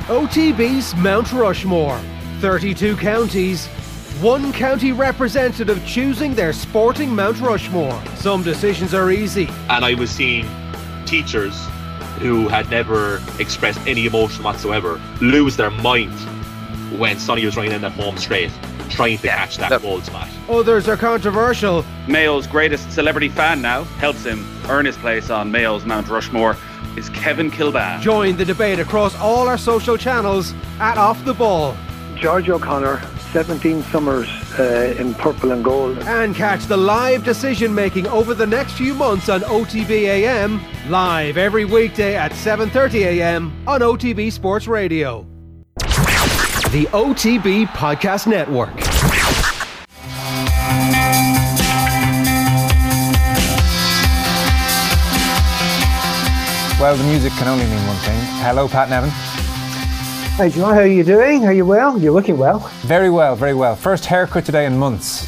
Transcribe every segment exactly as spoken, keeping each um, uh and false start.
O T B's Mount Rushmore. thirty-two counties, one county representative choosing their sporting Mount Rushmore. Some decisions are easy. And I was seeing teachers who had never expressed any emotion whatsoever lose their mind when Sonny was running in that home straight, trying to catch that goal spot. Others are controversial. Mayo's greatest celebrity fan now helps him earn his place on Mayo's Mount Rushmore is Kevin Kilbane. Join the debate across all our social channels at Off the Ball. George O'Connor, seventeen summers uh, in purple and gold. And catch the live decision making over the next few months on O T B A M, live every weekday at seven thirty a m on O T B Sports Radio. The O T B Podcast Network. Well, the music can only mean one thing. Hello, Pat Nevin. Hi, John. How are you doing? Are you well? You're looking well. Very well, very well. First haircut today in months.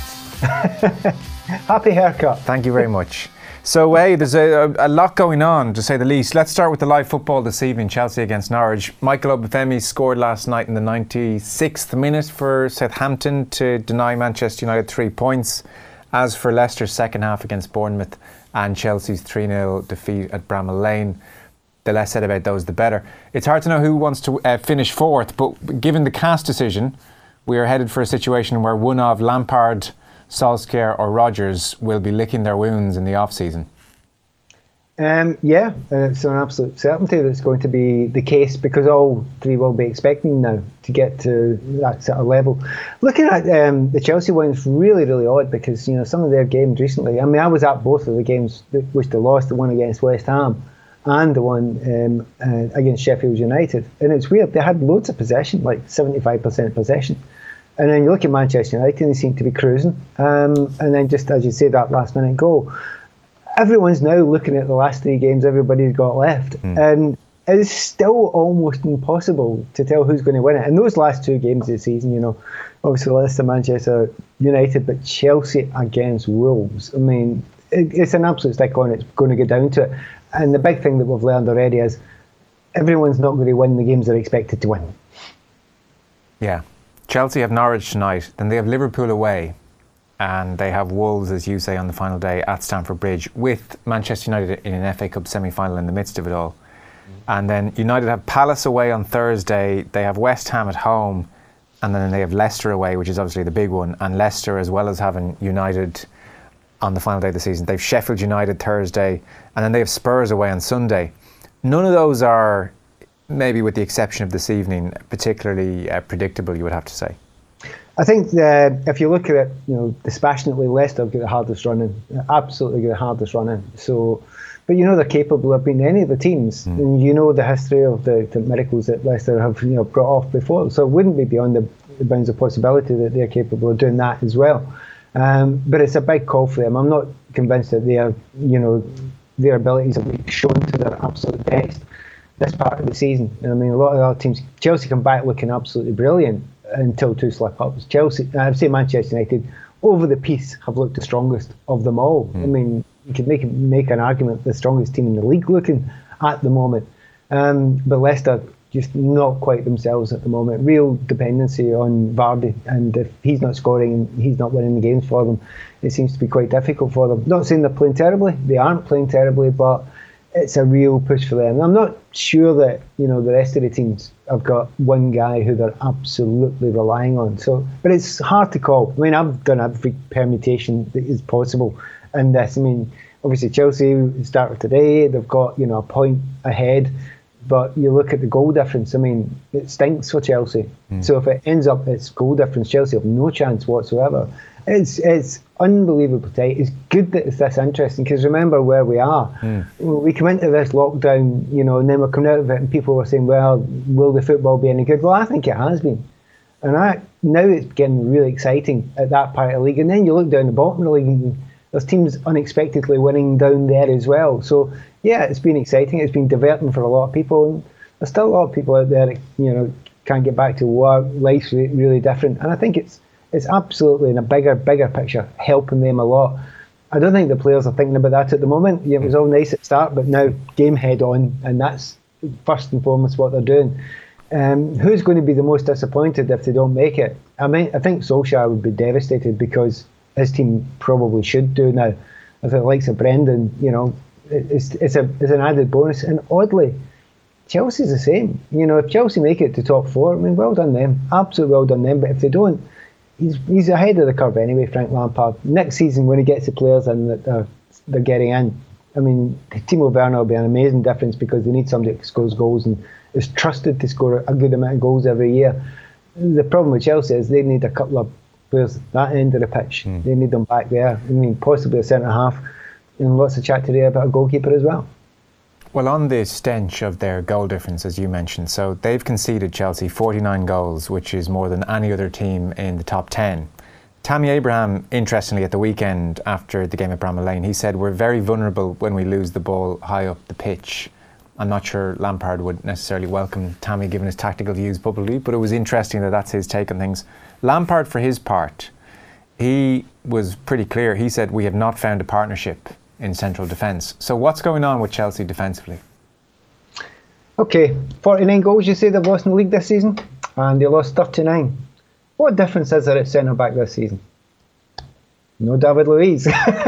Happy haircut. Thank you very much. So, hey, there's a, a lot going on, to say the least. Let's start with the live football this evening, Chelsea against Norwich. Michael Obafemi scored last night in the ninety-sixth minute for Southampton to deny Manchester United three points. As for Leicester's second half against Bournemouth and Chelsea's three nil defeat at Bramall Lane, the less said about those, the better. It's hard to know who wants to uh, finish fourth, but given the cast decision, we are headed for a situation where one of Lampard, Solskjaer or Rodgers will be licking their wounds in the off-season. Um, yeah, it's an absolute certainty that's going to be the case, because all three will be expecting now to get to that sort of level. Looking at um, the Chelsea one, it's really, really odd, because you know some of their games recently, I mean, I was at both of the games which they lost, the one against West Ham and the one um, uh, against Sheffield United. And it's weird, they had loads of possession, like seventy-five percent possession. And then you look at Manchester United and they seem to be cruising. Um, and then just as you say, that last minute goal. Everyone's now looking at the last three games everybody's got left. Mm. And it's still almost impossible to tell who's going to win it. And those last two games of the season, you know, obviously Leicester, Manchester United, but Chelsea against Wolves. I mean, it, it's an absolute stick on. It's going to get down to it. And the big thing that we've learned already is everyone's not going to win the games they're expected to win. Yeah. Chelsea have Norwich tonight, then they have Liverpool away, and they have Wolves, as you say, on the final day at Stamford Bridge, with Manchester United in an F A Cup semi-final in the midst of it all. Mm. And then United have Palace away on Thursday, they have West Ham at home, and then they have Leicester away, which is obviously the big one. And Leicester, as well as having United on the final day of the season, they've Sheffield United Thursday, and then they have Spurs away on Sunday. None of those are, maybe with the exception of this evening, particularly uh, predictable, you would have to say. I think uh, if you look at it, you know, dispassionately, Leicester have got the hardest running, absolutely got the hardest running. So, but you know they're capable of beating any of the teams, mm. and you know the history of the, the miracles that Leicester have, you know, brought off before. So it wouldn't be beyond the, the bounds of possibility that they're capable of doing that as well. Um, but it's a big call for them. I'm not convinced that they are, you know, their abilities have been shown to their absolute best this part of the season. I mean, a lot of other teams, Chelsea come back looking absolutely brilliant until two slip-ups. Chelsea, I would say Manchester United, over the piece, have looked the strongest of them all. Mm. I mean, you could make make an argument the strongest team in the league looking at the moment. Um, but Leicester just not quite themselves at the moment. Real dependency on Vardy, and if he's not scoring and he's not winning the games for them, it seems to be quite difficult for them. Not saying they're playing terribly, they aren't playing terribly, but it's a real push for them. And I'm not sure that, you know, the rest of the teams have got one guy who they're absolutely relying on. So, but it's hard to call. I mean, I've done every permutation that is possible in this. I mean, obviously Chelsea started today. They've got, you know, a point ahead. But you look at the goal difference, I mean, it stinks for Chelsea. Mm. So if it ends up it's goal difference, Chelsea have no chance whatsoever. It's it's unbelievably tight. It's good that it's this interesting, because remember where we are. Mm. We come into this lockdown, you know, and then we're coming out of it and people were saying, well, will the football be any good? Well, I think it has been. And I, now it's getting really exciting at that part of the league. And then you look down the bottom of the league and there's teams unexpectedly winning down there as well. So, yeah, it's been exciting. It's been diverting for a lot of people. And there's still a lot of people out there that, you know, can't get back to work. Life's really different. And I think it's it's absolutely in a bigger, bigger picture helping them a lot. I don't think the players are thinking about that at the moment. Yeah, it was all nice at the start, but now game head on, and that's first and foremost what they're doing. Um, who's going to be the most disappointed if they don't make it? I mean, I think Solskjaer would be devastated because his team probably should do now. If it likes of Brendan, you know, it's it's a it's an added bonus. And oddly, Chelsea's the same. You know, if Chelsea make it to top four, I mean, well done them, absolutely well done them. But if they don't, he's he's ahead of the curve anyway. Frank Lampard. Next season, when he gets the players in that they're, they're getting in, I mean, Timo Werner will be an amazing difference because they need somebody that scores goals and is trusted to score a good amount of goals every year. The problem with Chelsea is they need a couple of players at that end of the pitch. Mm. They need them back there. I mean, possibly a centre half, and lots of chat today about a goalkeeper as well. Well, on the stench of their goal difference, as you mentioned, so they've conceded, Chelsea, forty-nine goals, which is more than any other team in the top ten. Tammy Abraham, interestingly, at the weekend after the game at Bramall Lane, he said we're very vulnerable when we lose the ball high up the pitch. I'm not sure Lampard would necessarily welcome Tammy giving his tactical views publicly, but it was interesting that that's his take on things. Lampard, for his part, he was pretty clear. He said we have not found a partnership in central defence. So what's going on with Chelsea defensively? Okay, forty-nine goals you say they've lost in the league this season, and they lost thirty-nine. What difference is there at centre back this season? No David Luiz.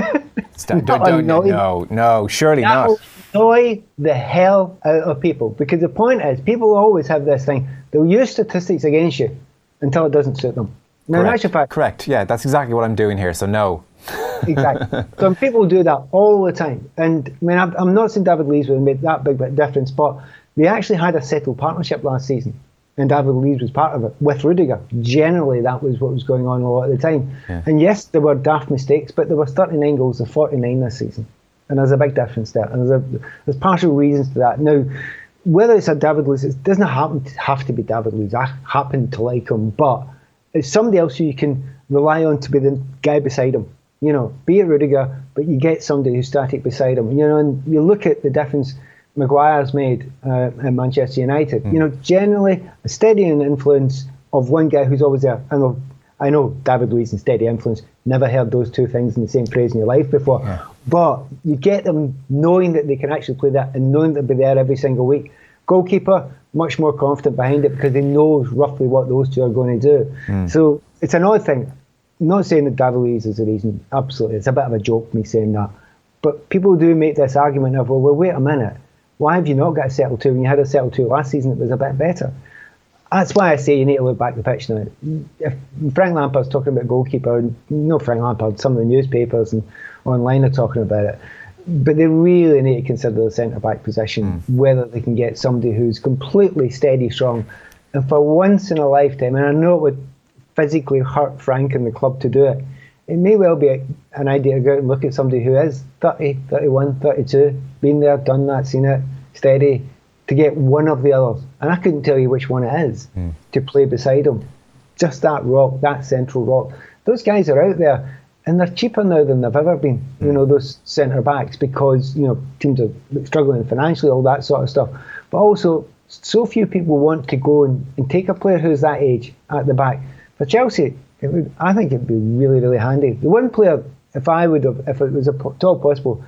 don't, don't, don't, no, no, surely that not. Will annoy the hell out of people, because the point is, people always have this thing. They'll use statistics against you until it doesn't suit them. Now, Correct. in fact, Correct. Yeah, that's exactly what I'm doing here. So no. Exactly. So people do that all the time. And I mean, I'm, I'm not saying David Luiz would have made that big bit of difference, but they actually had a settled partnership last season, and David Luiz was part of it with Rudiger. Generally, that was what was going on a lot of the time. Yeah. And yes, there were daft mistakes, but there were thirty-nine goals to forty-nine this season, and there's a big difference there. And there's a, there's partial reasons to that. Now, whether it's a David Luiz, it doesn't happen to have to be David Luiz. I happen to like him, but it's somebody else who you can rely on to be the guy beside him. You know, be it Rudiger, but you get somebody who's static beside him. You know, and you look at the difference Maguire's made uh, at Manchester United. Mm. You know, generally a steadying influence of one guy who's always there. I know, I know David Luiz and steady influence. Never heard those two things in the same phrase in your life before. Yeah. But you get them knowing that they can actually play that and knowing they'll be there every single week. Goalkeeper, much more confident behind it because he knows roughly what those two are going to do. Mm. So it's an odd thing. I'm not saying that David Luiz is the reason. Absolutely, it's a bit of a joke me saying that. But people do make this argument of, well, well wait a minute. Why have you not got a settle two when you had a settle two last season that was a bit better? That's why I say you need to look back at the pitch now. If Frank Lampard's talking about goalkeeper, you know Frank Lampard, some of the newspapers and online are talking about it. But they really need to consider the centre-back position, mm. whether they can get somebody who's completely steady, strong. And for once in a lifetime, and I know it would physically hurt Frank and the club to do it, it may well be a, an idea to go out and look at somebody who is thirty, thirty-one, thirty-two, been there, done that, seen it, steady, to get one of the others. And I couldn't tell you which one it is, mm. to play beside him. Just that rock, that central rock. Those guys are out there, and they're cheaper now than they've ever been, mm. you know, those centre-backs, because, you know, teams are struggling financially, all that sort of stuff. But also, so few people want to go and, and take a player who's that age at the back. For Chelsea, it would, I think it'd be really, really handy. The one player, if I would have, if it was at all possible,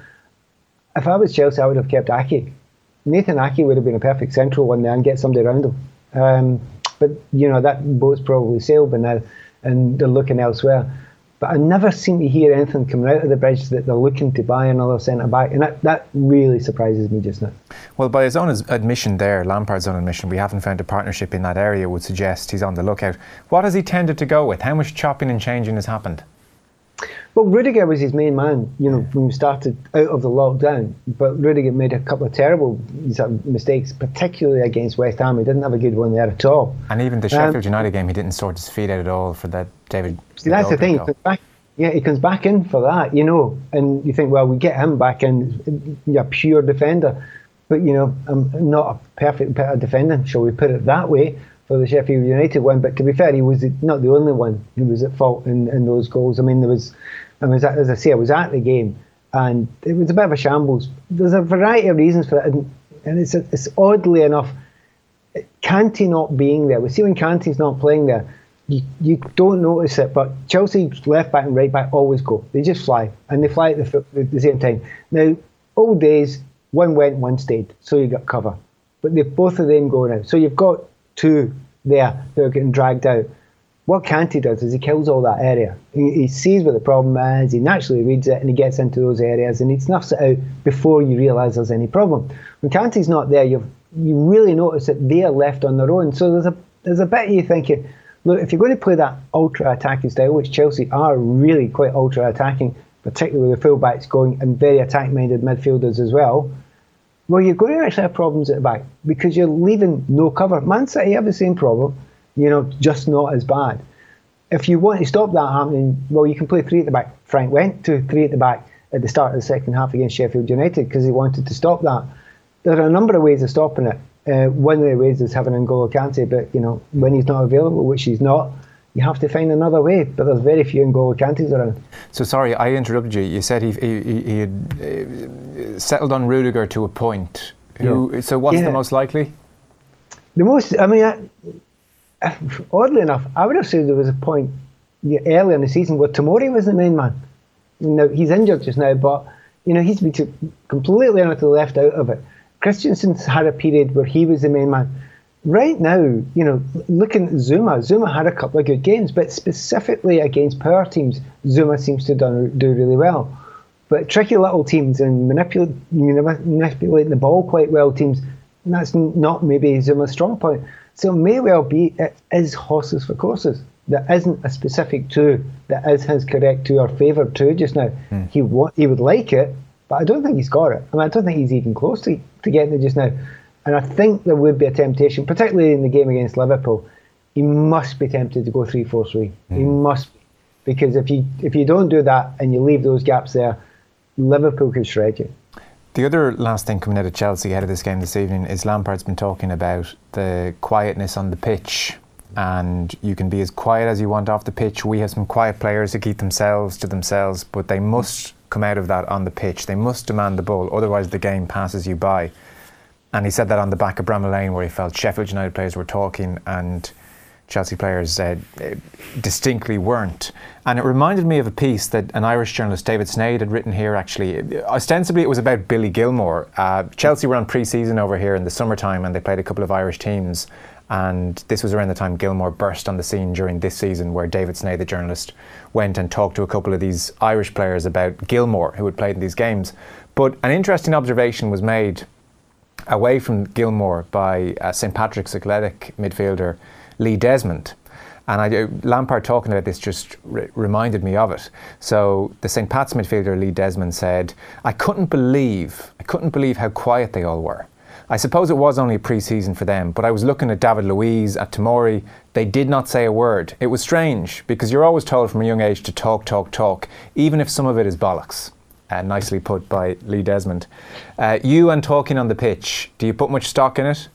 if I was Chelsea, I would have kept Ake. Nathan Ake would have been a perfect central one there and get somebody around him. Um, but, you know, that boat's probably sailed by now and they're looking elsewhere. But I never seem to hear anything coming out of the bridge that they're looking to buy another centre-back. And that, that really surprises me just now. Well, by his own admission there, Lampard's own admission, we haven't found a partnership in that area, would suggest he's on the lookout. What has he tended to go with? How much chopping and changing has happened? Well, Rudiger was his main man, you know, when we started out of the lockdown. But Rudiger made a couple of terrible mistakes, particularly against West Ham. He didn't have a good one there at all. And even the Sheffield um, United game, he didn't sort his feet out at all for that David. See, that's the thing. He comes back, yeah, he comes back in for that, you know. And you think, well, we get him back in, you're a pure defender. But, you know, I'm not a perfect bit of defending, shall we put it that way, for the Sheffield United one. But to be fair, he was not the only one who was at fault in, in those goals. I mean, there was, I was at, as I say, I was at the game, and it was a bit of a shambles. There's a variety of reasons for that, and, and it's, it's oddly enough, Kanté not being there. We see when Kanté's not playing there, you, you don't notice it, but Chelsea's left back and right back always go. They just fly, and they fly at the, at the same time. Now, old days, one went, one stayed, so you got cover. But they both of them go now. So you've got two there who are getting dragged out. What Kanté does is he kills all that area. He, he sees what the problem is, he naturally reads it, and he gets into those areas and he snuffs it out before you realise there's any problem. When Kanté's not there, you you really notice that they are left on their own. So there's a there's a bit of you thinking, look, if you're going to play that ultra-attacking style, which Chelsea are really quite ultra-attacking, particularly with the full-backs going and very attack-minded midfielders as well, well, you're going to actually have problems at the back because you're leaving no cover. Man City have the same problem. You know, just not as bad. If you want to stop that happening, well, you can play three at the back. Frank went to three at the back at the start of the second half against Sheffield United because he wanted to stop that. There are a number of ways of stopping it. Uh, one of the ways is having N'Golo Kante, but, you know, when he's not available, which he's not, you have to find another way. But there's very few N'Golo Kantes around. So, sorry, I interrupted you. You said he, he, he had settled on Rudiger to a point. Who, yeah. So what's yeah. the most likely? The most, I mean... I, Oddly enough, I would have said there was a point early in the season where Tomori was the main man. Now, he's injured just now, but you know he's been completely and utterly left out of it. Christensen's had a period where he was the main man. Right now, you know, looking at Zuma, Zuma had a couple of good games, but specifically against power teams, Zuma seems to do, do really well. But tricky little teams and manipulate, manipulate the ball quite well teams, that's not maybe Zuma's strong point. So it may well be it is horses for courses. There isn't a specific two that is his correct two or favoured two just now. Mm. He wa- he would like it, but I don't think he's got it. I mean, I don't think he's even close to, to getting it just now. And I think there would be a temptation, particularly in the game against Liverpool. He must be tempted to go three four three. Mm. He must be. Because if you, if you don't do that and you leave those gaps there, Liverpool could shred you. The other last thing coming out of Chelsea ahead of this game this evening is Lampard's been talking about the quietness on the pitch, and you can be as quiet as you want off the pitch. We have some quiet players who keep themselves to themselves, but they must come out of that on the pitch. They must demand the ball, otherwise the game passes you by. And he said that on the back of Bramall Lane, where he felt Sheffield United players were talking and Chelsea players uh, distinctly weren't. And it reminded me of a piece that an Irish journalist, David Sneyd, had written here actually. Ostensibly it was about Billy Gilmour. Uh, Chelsea were on pre-season over here in the summertime and they played a couple of Irish teams, and this was around the time Gilmour burst on the scene during this season, where David Sneyd, the journalist, went and talked to a couple of these Irish players about Gilmour who had played in these games. But an interesting observation was made away from Gilmour by uh, Saint Patrick's Athletic midfielder Lee Desmond. And I, Lampard talking about this just re- reminded me of it. So the Saint Pat's midfielder Lee Desmond said, I couldn't believe, I couldn't believe how quiet they all were. I suppose it was only pre-season for them, but I was looking at David Luiz, at Tomori, they did not say a word. It was strange, because you're always told from a young age to talk, talk, talk, even if some of it is bollocks. Uh, nicely put by Lee Desmond. Uh, you and talking on the pitch, do you put much stock in it?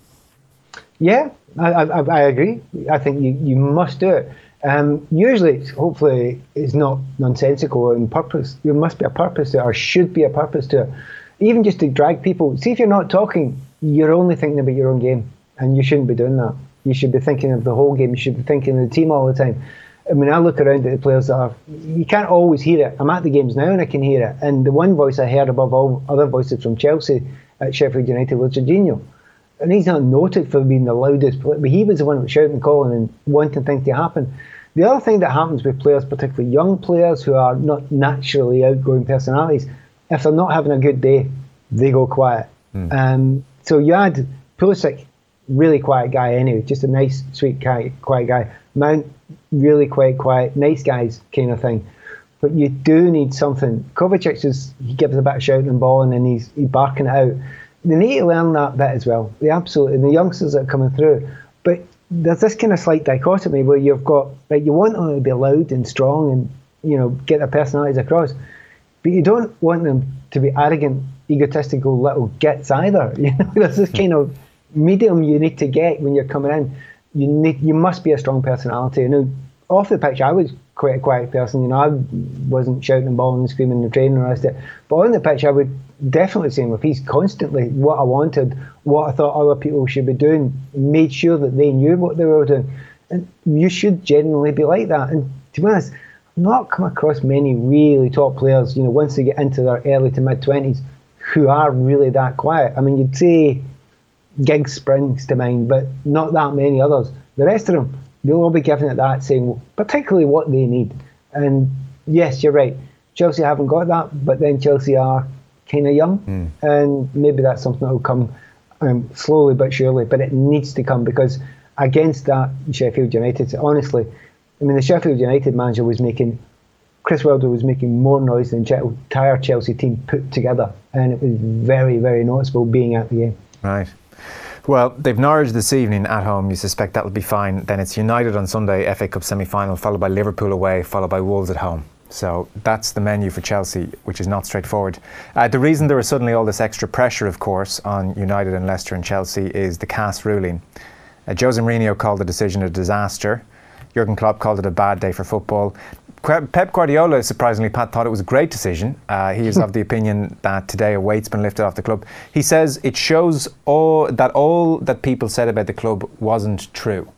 Yeah, I, I, I agree. I think you, you must do it. Um, usually, hopefully, it's not nonsensical and purpose. There must be a purpose to it, or should be a purpose to it. Even just to drag people. See, if you're not talking, you're only thinking about your own game, and you shouldn't be doing that. You should be thinking of the whole game. You should be thinking of the team all the time. I mean, I look around at the players that are, you can't always hear it. I'm at the games now and I can hear it. And the one voice I heard above all other voices from Chelsea at Sheffield United was Jorginho. And he's not noted for being the loudest player, but he was the one that was shouting and calling and wanting things to happen. The other thing that happens with players, particularly young players who are not naturally outgoing personalities, if they're not having a good day, they go quiet. Mm. Um, so you had Pulisic, really quiet guy anyway, just a nice, sweet, quiet guy. Mount, really quite quiet, nice guys kind of thing. But you do need something. Kovacic, is, he gives a bit of shouting and balling and he's, he's barking it out. They need to learn that bit as well. They absolutely, and the youngsters that are coming through. But there's this kind of slight dichotomy where you've got, like, you want them to be loud and strong and, you know, get their personalities across. But you don't want them to be arrogant, egotistical little gits either. You know, there's this kind of medium you need to get when you're coming in. You need, you must be a strong personality. You know, off the pitch, I was quite a quiet person. You know, I wasn't shouting and bawling and screaming and training and the rest of it. But on the pitch, I would definitely say with he's constantly what I wanted, what I thought other people should be doing, made sure that they knew what they were doing. And you should genuinely be like that. And to be honest, I've not come across many really top players, you know, once they get into their early to mid twenties, who are really that quiet. I mean, you'd say Giggs springs to mind, but not that many others. The rest of them, they'll all be giving it that, saying particularly what they need. And yes, you're right. Chelsea haven't got that, but then Chelsea are kind of young, mm. and maybe that's something that will come um, slowly but surely. But it needs to come, because against that Sheffield United, honestly, I mean, the Sheffield United manager was making, Chris Wilder was making more noise than the entire Chelsea team put together, and it was very, very noticeable being at the game. Right. Well, they've Norwich this evening at home. You suspect that'll be fine. Then it's United on Sunday, F A Cup semi-final, followed by Liverpool away, followed by Wolves at home. So that's the menu for Chelsea, which is not straightforward. Uh, the reason there is suddenly all this extra pressure, of course, on United and Leicester and Chelsea is the C A S ruling. Uh, Jose Mourinho called the decision a disaster. Jurgen Klopp called it a bad day for football. Pep Guardiola, surprisingly, Pat, thought it was a great decision. Uh, he is of the opinion that today a weight's been lifted off the club. He says it shows all that all that people said about the club wasn't true.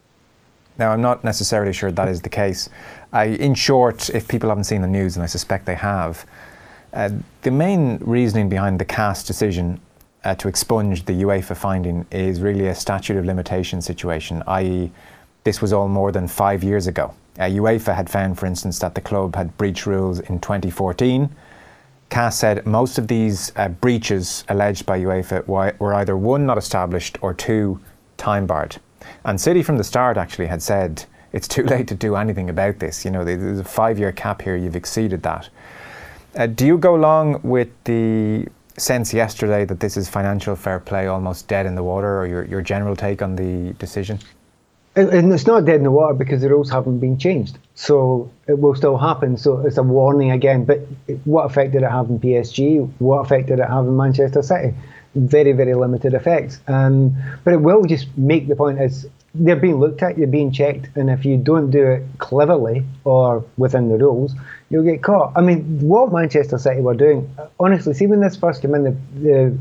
Now, I'm not necessarily sure that is the case. Uh, in short, if people haven't seen the news, and I suspect they have, uh, the main reasoning behind the C A S decision uh, to expunge the UEFA finding is really a statute of limitation situation, that is this was all more than five years ago. Uh, UEFA had found, for instance, that the club had breached rules in twenty fourteen. C A S said most of these uh, breaches alleged by UEFA were either one, not established, or two, time barred. And City from the start actually had said it's too late to do anything about this. You know, there's a five-year cap here, you've exceeded that. Uh, do you go along with the sense yesterday that this is financial fair play almost dead in the water, or your, your general take on the decision? And it's not dead in the water because the rules haven't been changed. So it will still happen. So it's a warning again. But what effect did it have in P S G? What effect did it have in Manchester City? Very, very limited effects. Um, but it will just make the point is they're being looked at, you're being checked. And if you don't do it cleverly or within the rules, you'll get caught. I mean, what Manchester City were doing, honestly, see when this first came in, the, the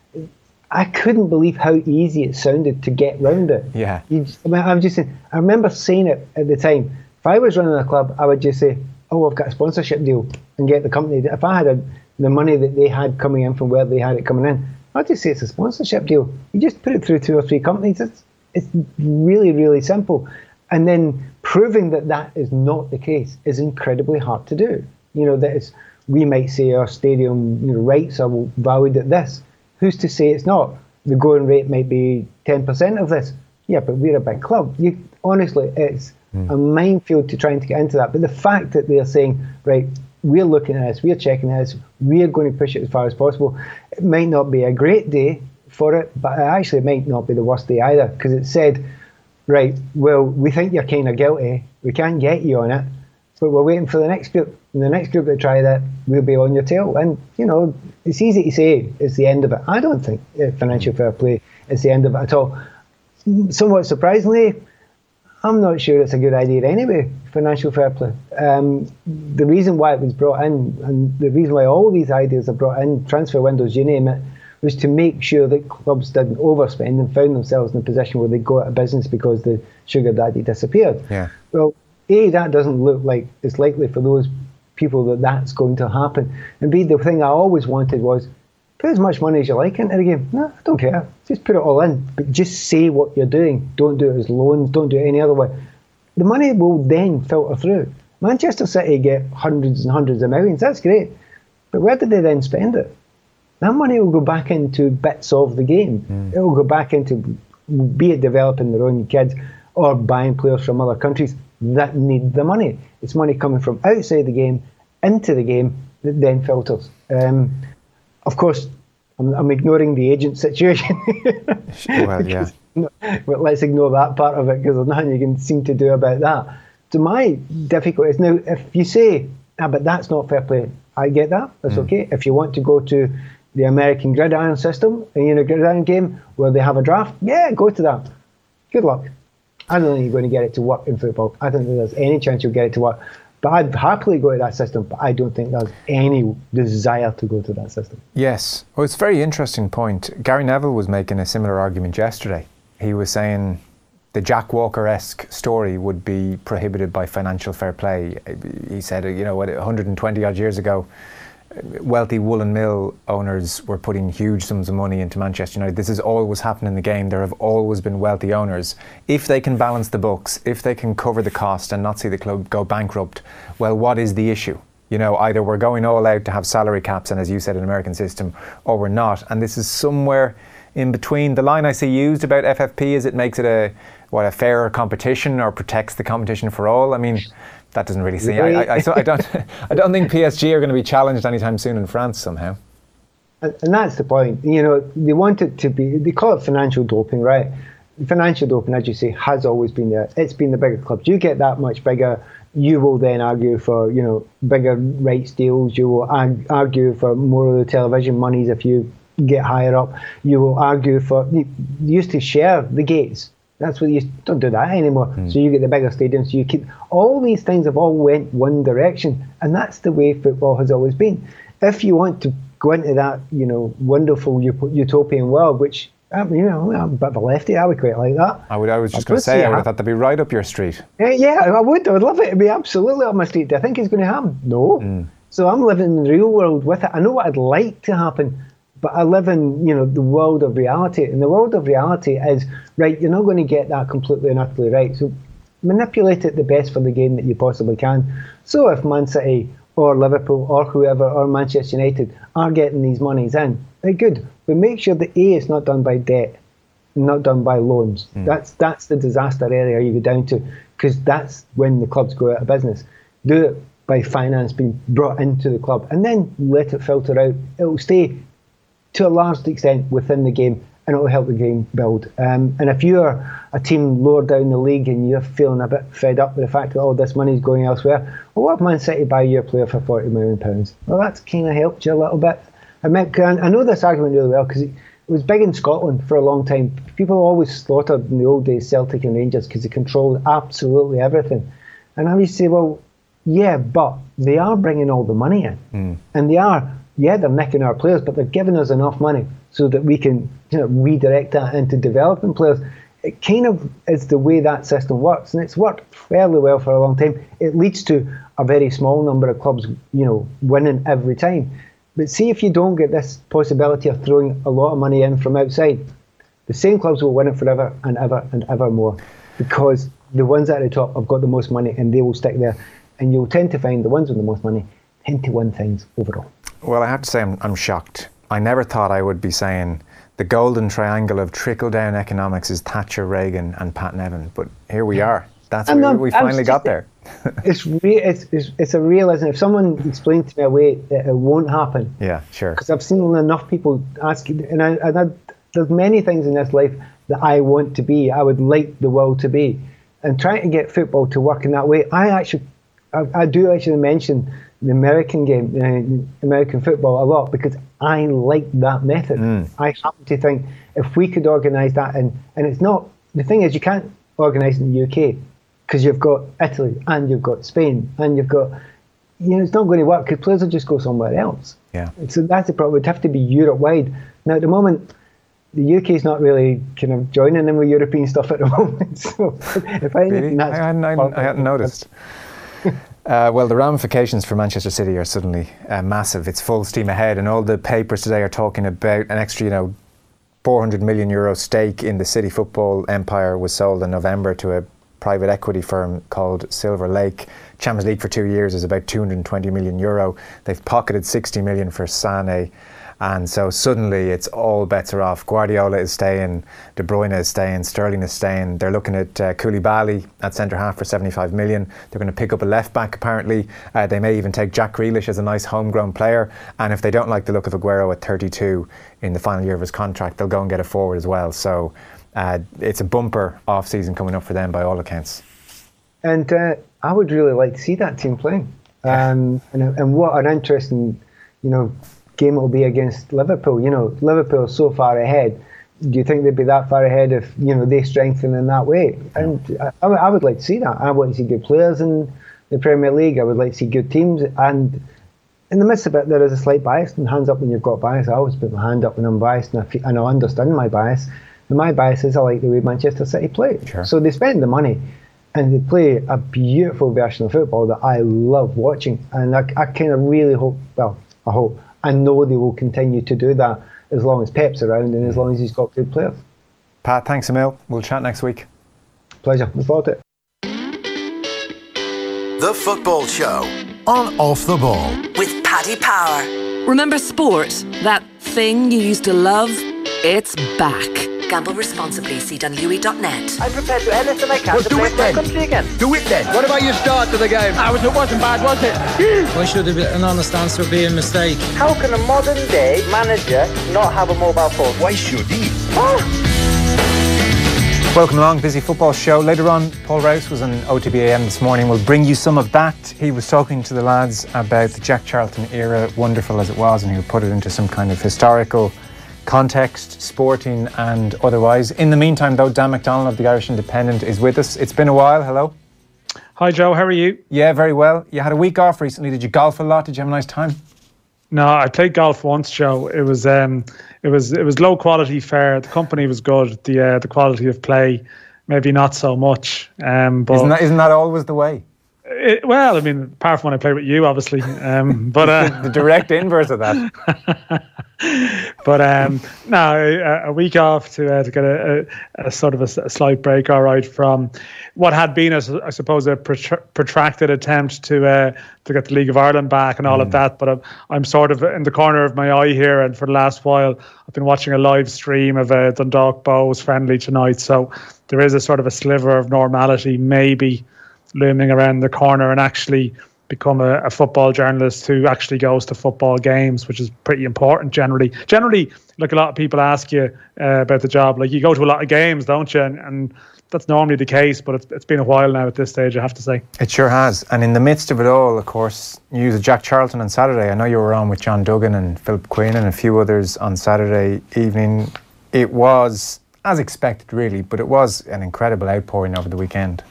I couldn't believe how easy it sounded to get round it. Yeah. You just, I mean, I'm just saying, I remember saying it at the time. If I was running a club, I would just say, oh, I've got a sponsorship deal, and get the company. If I had a, the money that they had coming in from where they had it coming in, I'd just say it's a sponsorship deal. You just put it through two or three companies. It's, it's really, really simple. And then proving that that is not the case is incredibly hard to do. You know, that is, we might say our stadium you know, rights are valued at this. Who's to say it's not? The going rate might be ten percent of this. Yeah, but we're a big club. You, honestly, it's mm. a minefield to trying to get into that. But the fact that they're saying, right, we're looking at this, we're checking this, we're going to push it as far as possible. It might not be a great day for it, but it actually might not be the worst day either, because it said, right, well, we think you're kind of guilty. We can't get you on it, but we're waiting for the next group. And the next group that try that, we'll be on your tail. And, you know, it's easy to say it's the end of it. I don't think uh, financial fair play is the end of it at all. Somewhat surprisingly, I'm not sure it's a good idea anyway, financial fair play. Um, the reason why it was brought in, and the reason why all these ideas are brought in, transfer windows, you name it, was to make sure that clubs didn't overspend and found themselves in a position where they go out of business because the sugar daddy disappeared. Yeah. Well, A, that doesn't look like it's likely for those people that that's going to happen. And B, the thing I always wanted was put as much money as you like into the game. No, I don't care. Just put it all in. But just say what you're doing. Don't do it as loans. Don't do it any other way. The money will then filter through. Manchester City get hundreds and hundreds of millions. That's great. But where did they then spend it? That money will go back into bits of the game. Mm. It will go back into, be it developing their own kids or buying players from other countries that need the money. It's money coming from outside the game into the game that then filters. Um, of course, I'm, I'm ignoring the agent situation. Well, yeah. But let's ignore that part of it because there's nothing you can seem to do about that. So my difficulty is now, if you say, ah, but that's not fair play, I get that. That's mm. okay. If you want to go to the American gridiron system, and in a gridiron game where they have a draft, yeah, go to that. Good luck. I don't think you're going to get it to work in football. I don't think there's any chance you'll get it to work. But I'd happily go to that system, but I don't think there's any desire to go to that system. Yes. Well, it's a very interesting point. Gary Neville was making a similar argument yesterday. He was saying the Jack Walker-esque story would be prohibited by financial fair play. He said, you know, what, one hundred twenty odd years ago, wealthy woolen mill owners were putting huge sums of money into Manchester United. This has always happened in the game. There have always been wealthy owners. If they can balance the books, if they can cover the cost and not see the club go bankrupt, well, what is the issue? You know, either we're going all out to have salary caps and, as you said, an American system, or we're not. And this is somewhere in between. The line I see used about F F P is it makes it a what a fairer competition or protects the competition for all. I mean, that doesn't really seem. I, I, I, so I don't. I don't think P S G are going to be challenged anytime soon in France somehow. And, and that's the point. You know, they want it to be. They call it financial doping, right? Financial doping, as you say, has always been there. It's been the bigger clubs. You get that much bigger, you will then argue for, you know, bigger rights deals. You will arg- argue for more of the television monies if you get higher up. You will argue for. You used to share the gates. That's what you don't do that anymore. Mm. So you get the bigger stadiums. So you keep all these things have all went one direction, and that's the way football has always been. If you want to go into that, you know, wonderful utopian world, which um, you know, I'm a bit of a lefty, I would quite like that. I would. I was just going to say, I would have thought that'd be right up your street. Yeah, yeah, I would. I would love it. It'd be absolutely up my street. Do I think it's going to happen? No. Mm. So I'm living in the real world with it. I know what I'd like to happen. But I live in, you know, the world of reality. And the world of reality is, right, you're not going to get that completely and utterly right. So manipulate it the best for the game that you possibly can. So if Man City or Liverpool or whoever or Manchester United are getting these monies in, they're good. But make sure that A, it's not done by debt, not done by loans. Mm. That's that's the disaster area you go down to, because that's when the clubs go out of business. Do it by finance being brought into the club and then let it filter out. It'll stay to a large extent within the game, and it will help the game build. Um, and if you're a team lower down the league and you're feeling a bit fed up with the fact that all this money is going elsewhere, well, what if Man City buy your player for forty million pounds? Well, that's kind of helped you a little bit. I, mean, I know this argument really well because it was big in Scotland for a long time. People always slaughtered in the old days Celtic and Rangers because they controlled absolutely everything. And I used to say, well, yeah, but they are bringing all the money in. Mm. And they are Yeah, they're nicking our players, but they're giving us enough money so that we can, you know, redirect that into developing players. It kind of is the way that system works, and it's worked fairly well for a long time. It leads to a very small number of clubs, you know, winning every time. But see if you don't get this possibility of throwing a lot of money in from outside, the same clubs will win it forever and ever and ever more, because the ones at the top have got the most money and they will stick there. And you'll tend to find the ones with the most money tend to win things overall. Well, I have to say I'm, I'm shocked. I never thought I would be saying the golden triangle of trickle-down economics is Thatcher, Reagan and Pat Nevin, but here we are. That's where not, we finally got there. it's, re- it's, it's it's a realism. If someone explained to me a way that it won't happen, yeah, sure. Because I've seen enough people ask, and, I, and I, there's many things in this life that I want to be. I would like the world to be, and trying to get football to work in that way. I actually, I, I do actually mention the American game, uh, American football a lot because I like that method. Mm. I happen to think if we could organise that, and and it's not the thing is you can't organise in the U K. Because you've got Italy and you've got Spain and you've got, you know, it's not going to work because players will just go somewhere else. Yeah. So that's the problem. It would have to be Europe-wide. Now, at the moment, the U K is not really kind of joining in with European stuff at the moment. So if anything, really? that's I hadn't, I hadn't, I hadn't noticed. uh, well, the ramifications for Manchester City are suddenly uh, massive. It's full steam ahead, and all the papers today are talking about an extra, you know, four hundred million euro stake in the City football empire was sold in November to a private equity firm called Silver Lake. Champions League for two years is about two hundred twenty million euro. They've pocketed sixty million for Sané. And so suddenly it's all bets are off. Guardiola is staying, De Bruyne is staying, Sterling is staying. They're looking at uh, Koulibaly at centre half for seventy-five million. They're going to pick up a left back apparently. Uh, they may even take Jack Grealish as a nice homegrown player. And if they don't like the look of Aguero at thirty-two in the final year of his contract, they'll go and get a forward as well. So Uh, it's a bumper off-season coming up for them by all accounts. And uh, I would really like to see that team playing. Um, and, and what an interesting, you know, game it will be against Liverpool. You know, Liverpool is so far ahead. Do you think they'd be that far ahead if, you know, they strengthen in that way? And I, I would like to see that. I want to see good players in the Premier League. I would like to see good teams. And in the midst of it, there is a slight bias. And hands up when you've got bias. I always put my hand up when I'm biased, and I, feel, and I understand my bias. And my bias is I like the way Manchester City play. Sure. So they spend the money and they play a beautiful version of football that I love watching. And I, I kind of really hope, well, I hope. I know they will continue to do that as long as Pep's around and as long as he's got good players. Pat, thanks a mil. We'll chat next week. Pleasure. Look forward to it. The Football Show on Off the Ball with Paddy Power. Remember sport? That thing you used to love? It's back. Gamble responsibly. See Dunlewy dot net. I'm prepared to do anything I can well, to do play it for then. my country again. Do it then. What about your start to the game? I was, it wasn't bad, was it? Why should an honest answer be a mistake? How can a modern day manager not have a mobile phone? Why should he? Oh. Welcome along, Busy Football Show. Later on, Paul Rouse was on O T B A M this morning. We'll bring you some of that. He was talking to the lads about the Jack Charlton era, wonderful as it was, and he'll put it into some kind of historical context, sporting and otherwise. In the meantime, though, Dan McDonnell of the Irish Independent is with us. It's been a while. Hello. Hi, Joe. How are you? Yeah, very well. You had a week off recently. Did you golf a lot? Did you have a nice time? No, I played golf once, Joe. It was um, it was it was low quality fare. The company was good. The uh, the quality of play, maybe not so much. Um, but isn't that isn't that always the way? It, well, I mean, apart from when I played with you, obviously. Um, but uh, the direct inverse of that. But um, no, a, a week off to uh, to get a, a, a sort of a, a slight break, all right, from what had been, a, I suppose, a protr- protracted attempt to uh, to get the League of Ireland back and all mm. of that. But I'm, I'm sort of in the corner of my eye here, and for the last while, I've been watching a live stream of uh, Dundalk Bows friendly tonight. So there is a sort of a sliver of normality, maybe looming around the corner, and actually become a, a football journalist who actually goes to football games, which is pretty important generally. Generally, like a lot of people ask you uh, about the job, like you go to a lot of games, don't you? And, and that's normally the case, but it's, it's been a while now at this stage, I have to say. It sure has. And in the midst of it all, of course, news of Jack Charlton on Saturday. I know you were on with John Duggan and Philip Quinn and a few others on Saturday evening. It was, as expected really, but it was an incredible outpouring over the weekend.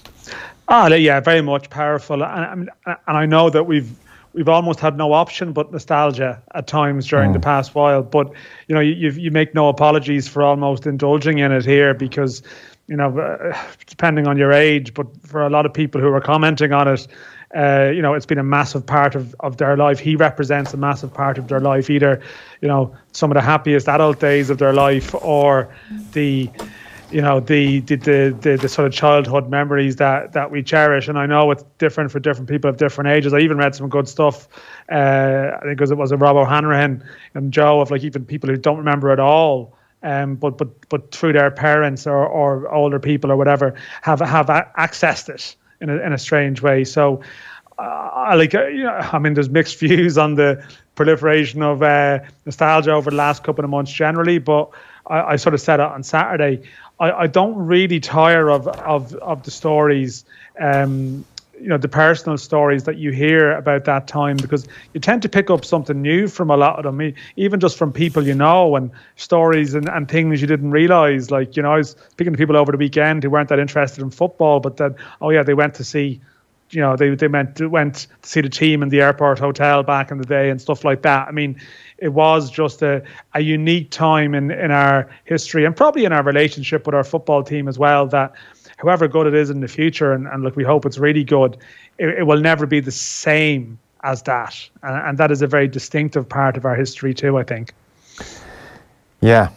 Oh, yeah, very much powerful, and, and I know that we've we've almost had no option but nostalgia at times during mm. the past while. But you know, you you make no apologies for almost indulging in it here, because you know, uh, depending on your age, but for a lot of people who are commenting on it, uh, you know, it's been a massive part of, of their life. He represents a massive part of their life, either you know, some of the happiest adult days of their life, or the you know, the the, the the the sort of childhood memories that that we cherish. And I know it's different for different people of different ages. I even read some good stuff, uh, I think it was, it was a Rob O'Hanrahan and Joe, of like even people who don't remember at all, um, but but but through their parents or, or older people or whatever, have have accessed it in a in a strange way. So uh, I like, uh, you know, I mean, there's mixed views on the proliferation of uh, nostalgia over the last couple of months generally, but I, I sort of said it on Saturday. I, I don't really tire of of of the stories, um, you know, the personal stories that you hear about that time, because you tend to pick up something new from a lot of them, even just from people you know, and stories and, and things you didn't realise. Like, you know, I was speaking to people over the weekend who weren't that interested in football, but then, oh yeah, they went to see, you know, they they went to, went to see the team in the airport hotel back in the day and stuff like that. I mean, it was just a, a unique time in, in our history, and probably in our relationship with our football team as well, that however good it is in the future, and, and look, we hope it's really good, it, it will never be the same as that. And, and that is a very distinctive part of our history too, I think. Yeah.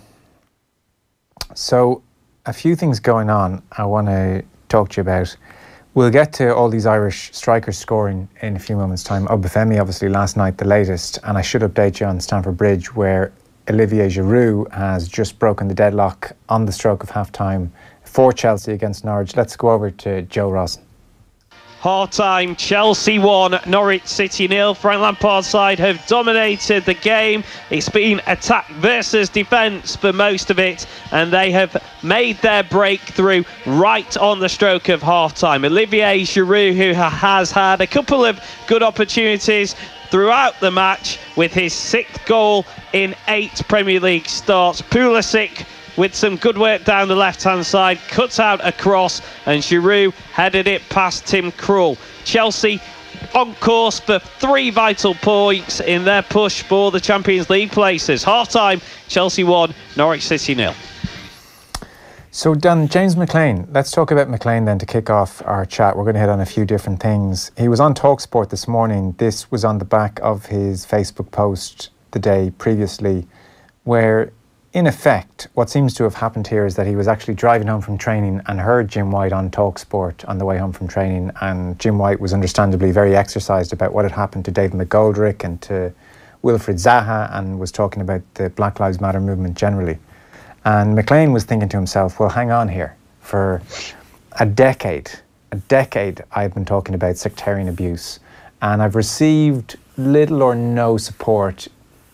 So a few things going on I want to talk to you about. We'll get to all these Irish strikers scoring in a few moments' time. Obafemi, obviously, last night, the latest. And I should update you on Stamford Bridge, where Olivier Giroud has just broken the deadlock on the stroke of half-time for Chelsea against Norwich. Let's go over to Joe Rosen. Half-time, Chelsea one, Norwich City nil. Frank Lampard's side have dominated the game. It's been attack versus defence for most of it, and they have made their breakthrough right on the stroke of half-time. Olivier Giroud, who has had a couple of good opportunities throughout the match, with his sixth goal in eight Premier League starts. Pulisic with some good work down the left-hand side, cut out a cross, and Giroud headed it past Tim Krul. Chelsea on course for three vital points in their push for the Champions League places. Half-time, Chelsea one, Norwich City nil. So, Dan, James McClean, let's talk about McClean then to kick off our chat. We're going to hit on a few different things. He was on TalkSport this morning. This was on the back of his Facebook post the day previously, where, in effect, what seems to have happened here is that he was actually driving home from training and heard Jim White on TalkSport on the way home from training, and Jim White was understandably very exercised about what had happened to David McGoldrick and to Wilfried Zaha, and was talking about the Black Lives Matter movement generally. And McClean was thinking to himself, well, hang on here. For a decade, a decade, I've been talking about sectarian abuse, and I've received little or no support,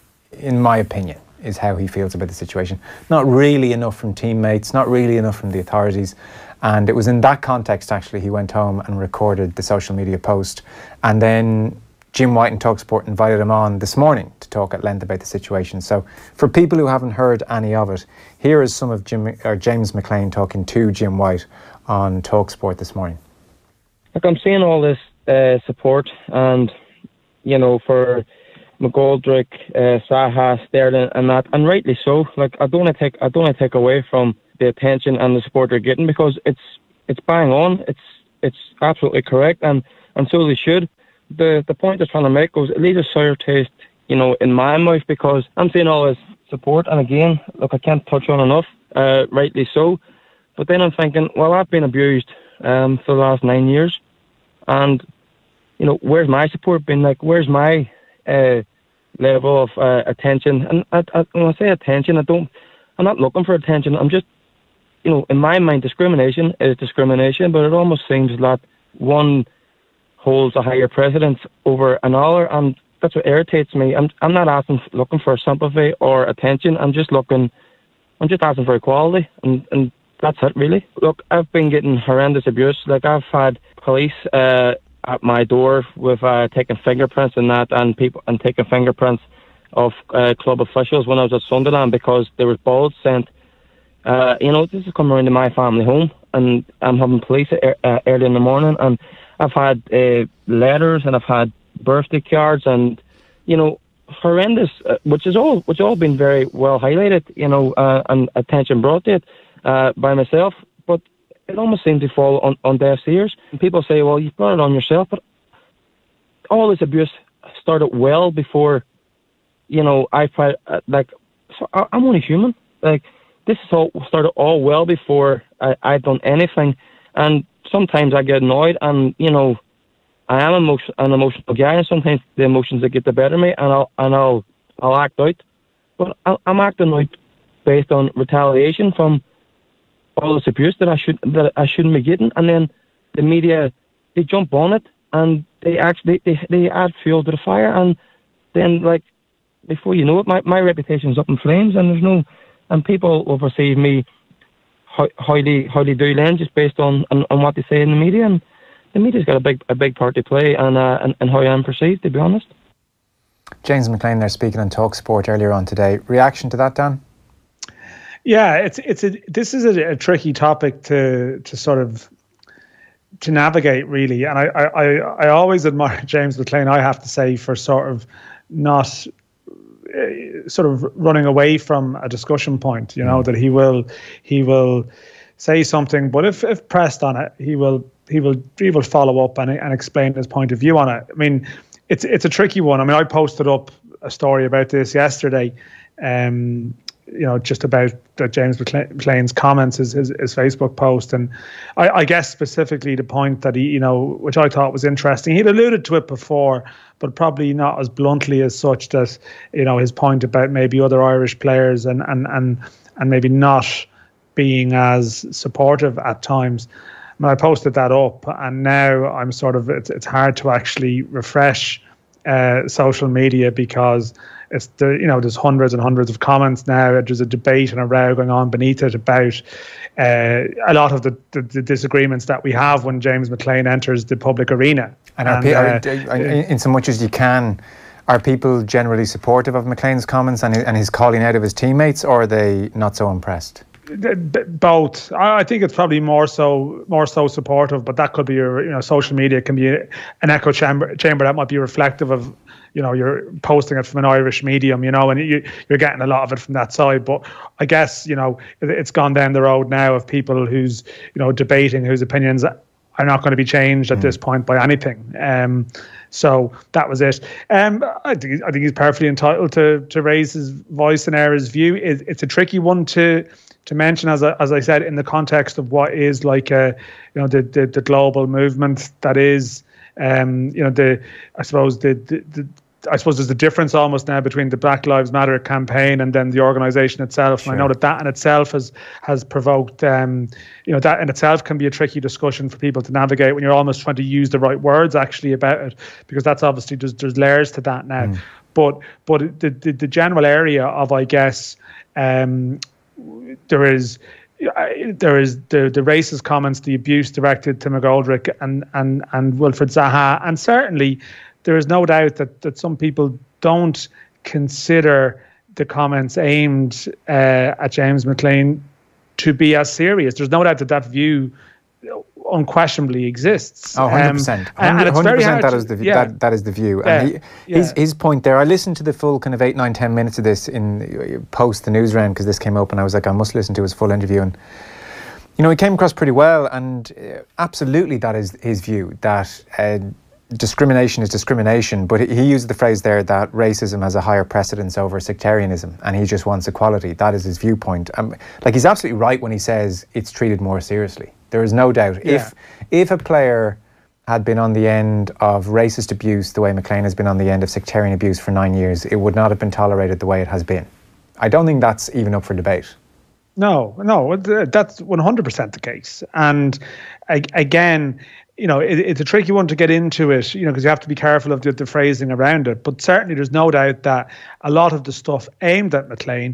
in my opinion, is how he feels about the situation. Not really enough from teammates, not really enough from the authorities. And it was in that context, actually, he went home and recorded the social media post. And then Jim White and TalkSport invited him on this morning to talk at length about the situation. So for people who haven't heard any of it, here is some of Jim, or James McClean talking to Jim White on TalkSport this morning. Look, I'm seeing all this uh, support, and, you know, for McGoldrick, uh, Zaha, Sterling and that, and rightly so. Like, I don't want to take, I don't want to take away from the attention and the support they're getting, because it's it's bang on. It's it's absolutely correct, and, and so they should. The the point they're trying to make goes, it leaves a sour taste, you know, in my mouth, because I'm seeing all this support, and again, look, I can't touch on enough, uh, rightly so. But then I'm thinking, well, I've been abused um, for the last nine years, and, you know, where's my support been? Like, where's my uh, level of uh, attention? And I, I, when I say attention, I don't, I'm not looking for attention. I'm just, you know, in my mind, discrimination is discrimination, but it almost seems that one holds a higher precedence over another, and that's what irritates me. I'm I'm not asking, looking for sympathy or attention. I'm just looking, I'm just asking for equality, and, and that's it, really. Look, I've been getting horrendous abuse. Like, I've had police uh, at my door with uh, taking fingerprints and that, and people and taking fingerprints of uh, club officials when I was at Sunderland, because there was balls sent. Uh, you know, this is coming around to my family home, and I'm having police uh, early in the morning, and I've had uh, letters, and I've had birthday cards, and, you know, horrendous, uh, which is all which all been very well highlighted, you know, uh, and attention brought to it uh, by myself. But it almost seems to fall on, on deaf ears. And people say, well, you've brought it on yourself, but all this abuse started well before, you know, I tried, uh, like, so I, I'm only human. Like, this is all started all well before I, I'd done anything. And sometimes I get annoyed, and, you know, I am emotion, an emotional guy, and sometimes the emotions that get the better of me, and I'll and I'll I'll act out. But I'm acting out based on retaliation from all this abuse that I should that I shouldn't be getting, and then the media, they jump on it, and they actually they they add fuel to the fire, and then, like, before you know it, my my reputation's up in flames, and there's no, and people will perceive me how how they how they do then just based on, on on what they say in the media. And the media's got a big a big part to play, and uh, and, and how I am perceived, to be honest. James McClean there speaking on TalkSport earlier on today. Reaction to that, Dan? Yeah, it's it's a this is a, a tricky topic to to sort of to navigate, really. And I I I always admire James McClean, I have to say, for sort of not uh, sort of running away from a discussion point. You know, mm. that he will he will say something, but if if pressed on it, he will. He will he will follow up and and explain his point of view on it. I mean, it's it's a tricky one. I mean, I posted up a story about this yesterday. Um, you know, just about uh, James McClean's comments, his, his his Facebook post, and I, I guess specifically the point that he, you know, which I thought was interesting. He'd alluded to it before, but probably not as bluntly as such. That, you know, his point about maybe other Irish players and and and and maybe not being as supportive at times. I posted that up, and now I'm sort of, it's, it's hard to actually refresh uh, social media, because it's the, you know, there's hundreds and hundreds of comments now. There's a debate and a row going on beneath it about uh, a lot of the, the, the disagreements that we have when James McClean enters the public arena. And, are, and uh, are, in so much as you can, are people generally supportive of McClean's comments and and his calling out of his teammates, or are they not so impressed? Both. I think it's probably more so more so supportive, but that could be your, you know, social media can be an echo chamber chamber that might be reflective of, you know, you're posting it from an Irish medium, you know, and you, you're getting a lot of it from that side. But I guess, you know, it's gone down the road now of people who's, you know, debating whose opinions are not going to be changed at mm. this point by anything. Um, so that was it. Um, I think I think he's perfectly entitled to to raise his voice and air his view. It, it's a tricky one to to mention, as I, as I said, in the context of what is like a, you know, the the, the global movement that is, um, you know, the I suppose the, the the. I suppose there's a difference almost now between the Black Lives Matter campaign and then the organisation itself. Sure. And I know that that in itself has has provoked, um, you know, that in itself can be a tricky discussion for people to navigate when you're almost trying to use the right words actually about it, because that's obviously there's, there's layers to that now. Mm. But but the, the the general area of, I guess, um, there is. There is the the racist comments, the abuse directed to McGoldrick and and and Wilfried Zaha, and certainly there is no doubt that that some people don't consider the comments aimed uh, at James McClean to be as serious. There's no doubt that that view unquestionably exists. Oh, one hundred percent. Um, one hundred percent that is the yeah. that, that is the view. Yeah. And he, yeah. his his point there, I listened to the full kind of eight, nine, ten minutes of this in post the news round because this came up and I was like, I must listen to his full interview. And you know, he came across pretty well, and uh, absolutely that is his view, that uh, discrimination is discrimination, but he used the phrase there that racism has a higher precedence over sectarianism and he just wants equality. That is his viewpoint. Um, like he's absolutely right when he says it's treated more seriously. There is no doubt. Yeah. If if a player had been on the end of racist abuse the way McClean has been on the end of sectarian abuse for nine years, it would not have been tolerated the way it has been. I don't think that's even up for debate. No, no, that's one hundred percent the case. And again, you know, it, it's a tricky one to get into it, you know, because you have to be careful of the, the phrasing around it. But certainly there's no doubt that a lot of the stuff aimed at McClean,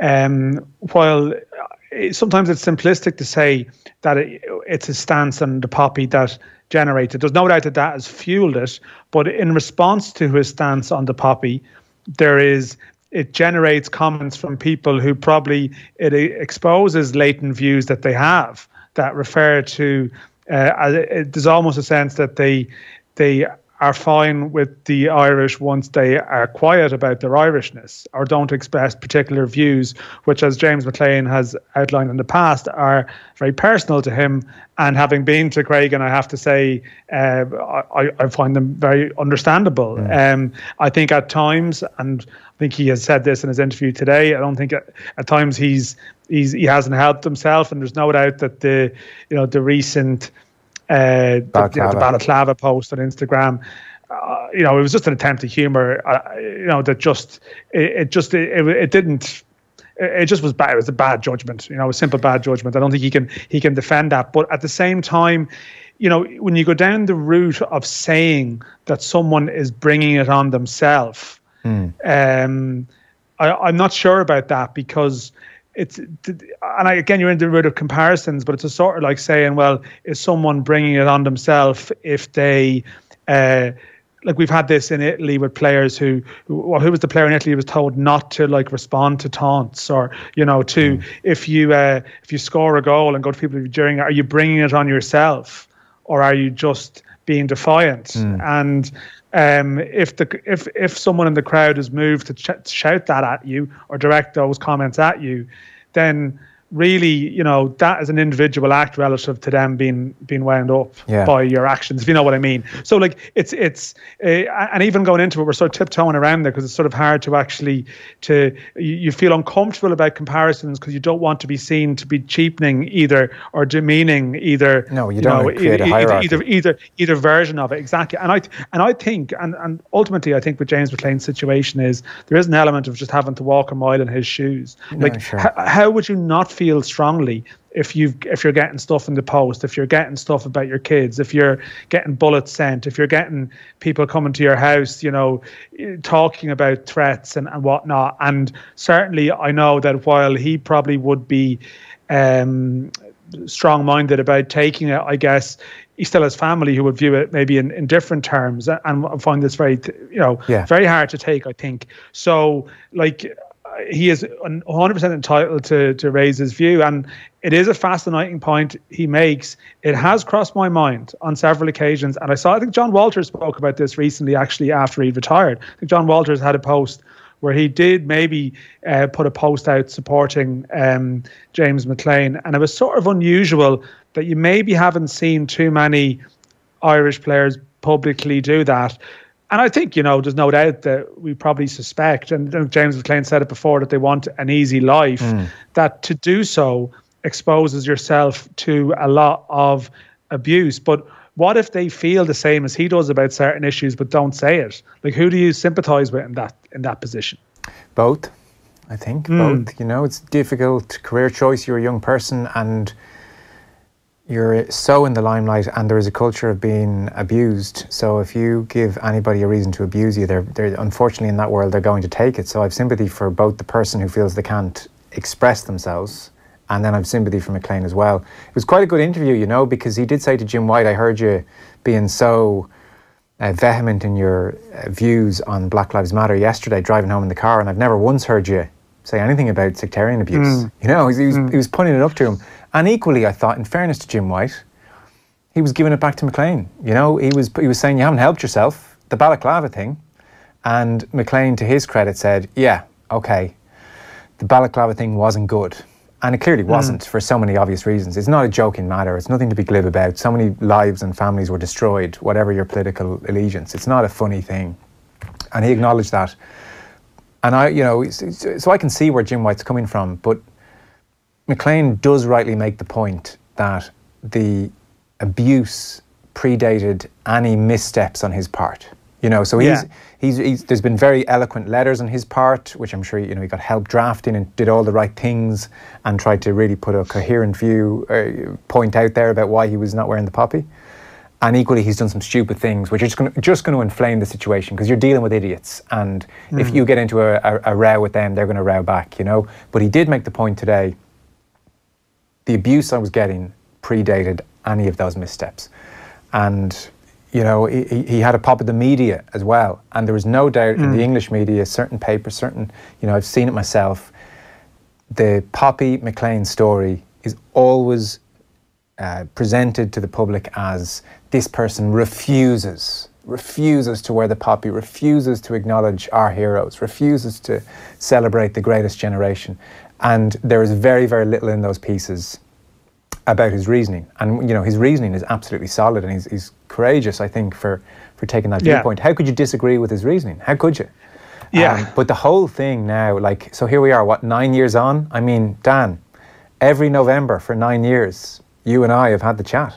um, while sometimes it's simplistic to say that it, it's his stance on the poppy that generated. There's no doubt that that has fueled it. But in response to his stance on the poppy, there is... it generates comments from people who probably it exposes latent views that they have that refer to. Uh, it, there's almost a sense that they they are fine with the Irish once they are quiet about their Irishness or don't express particular views, which, as James McClean has outlined in the past, are very personal to him. And having been to Craigan, I have to say, uh, I, I find them very understandable. Mm. Um, I think at times, and I think he has said this in his interview today, I don't think at, at times he's he's he hasn't helped himself, and there's no doubt that the you know the recent uh, the, you know, the balaclava post on Instagram, uh, you know, it was just an attempt at humour, uh, you know, that just it, it just it, it, it didn't. It just was bad. It was a bad judgment, you know, a simple bad judgment. I don't think he can he can defend that. But at the same time, you know, when you go down the route of saying that someone is bringing it on themselves, mm. um, I, I'm not sure about that, because it's, and I, again, you're in the route of comparisons, but it's a sort of like saying, well, is someone bringing it on themselves if they, uh, like we've had this in Italy with players who, who, who was the player in Italy who was told not to like respond to taunts, or, you know, to, mm. if you, uh, if you score a goal and go to people during, are you bringing it on yourself or are you just being defiant? Mm. And, um, if the, if, if someone in the crowd is moved to, ch- to shout that at you or direct those comments at you, then really, you know, that is an individual act relative to them being being wound up yeah. by your actions, if you know what I mean. So, like, it's it's uh, and even going into it, we're sort of tiptoeing around there because it's sort of hard to actually to you, you feel uncomfortable about comparisons because you don't want to be seen to be cheapening either or demeaning either. No, you, you don't know, create either, a hierarchy. Either, either either version of it, exactly. And I and I think and and ultimately I think with James McClean's situation is there is an element of just having to walk a mile in his shoes. No, like, sure. h- how would you not feel strongly if you if you're getting stuff in the post, if you're getting stuff about your kids, if you're getting bullets sent, if you're getting people coming to your house, you know, talking about threats and, and whatnot. And certainly I know that while he probably would be um, strong-minded about taking it, I guess he still has family who would view it maybe in, in different terms and find this very, you know, yeah. very hard to take, I think. So, like, he is one hundred percent entitled to, to raise his view. And it is a fascinating point he makes. It has crossed my mind on several occasions. And I saw, I think John Walters spoke about this recently, actually, after he retired. I think John Walters had a post where he did maybe uh, put a post out supporting um, James McClean. And it was sort of unusual that you maybe haven't seen too many Irish players publicly do that. And I think, you know, there's no doubt that we probably suspect, and James McClean said it before, that they want an easy life, mm. that to do so exposes yourself to a lot of abuse. But what if they feel the same as he does about certain issues but don't say it? Like, who do you sympathise with in that in that position? Both, I think. Mm. Both. You know, it's a difficult career choice. You're a young person and you're so in the limelight, and there is a culture of being abused. So if you give anybody a reason to abuse you, they're, they're unfortunately in that world, they're going to take it. So I've sympathy for both the person who feels they can't express themselves, and then I've sympathy for McClean as well. It was quite a good interview, you know, because he did say to Jim White, I heard you being so uh, vehement in your uh, views on Black Lives Matter yesterday, driving home in the car, and I've never once heard you say anything about sectarian abuse. Mm. You know, he was, mm. he was putting it up to him. And equally, I thought, in fairness to Jim White, he was giving it back to McClean. You know, he was he was saying, you haven't helped yourself, the balaclava thing. And McClean, to his credit, said, yeah, okay, the balaclava thing wasn't good. And it clearly wasn't, mm. for so many obvious reasons. It's not a joking matter. It's nothing to be glib about. So many lives and families were destroyed, whatever your political allegiance. It's not a funny thing. And he acknowledged that. And I, you know, so I can see where Jim White's coming from, but McClean does rightly make the point that the abuse predated any missteps on his part. You know, so he's, yeah. he's, he's there's been very eloquent letters on his part, which I'm sure, you know, he got help drafting and did all the right things and tried to really put a coherent view, uh, point out there about why he was not wearing the poppy. And equally, he's done some stupid things, which are just going to, just going to inflame the situation, because you're dealing with idiots. And mm. if you get into a, a, a row with them, they're going to row back, you know. But he did make the point today, the abuse I was getting predated any of those missteps. And, you know, he, he had a pop at the media as well. And there was no doubt mm. in the English media, certain papers, certain, you know, I've seen it myself, the Poppy McClean story is always uh, presented to the public as this person refuses, refuses to wear the poppy, refuses to acknowledge our heroes, refuses to celebrate the greatest generation. And there is very, very little in those pieces about his reasoning. And, you know, his reasoning is absolutely solid, and he's, he's courageous, I think, for, for taking that yeah. viewpoint. How could you disagree with his reasoning? How could you? Yeah. Um, but the whole thing now, like, so here we are, what, nine years on? I mean, Dan, every November for nine years, you and I have had the chat.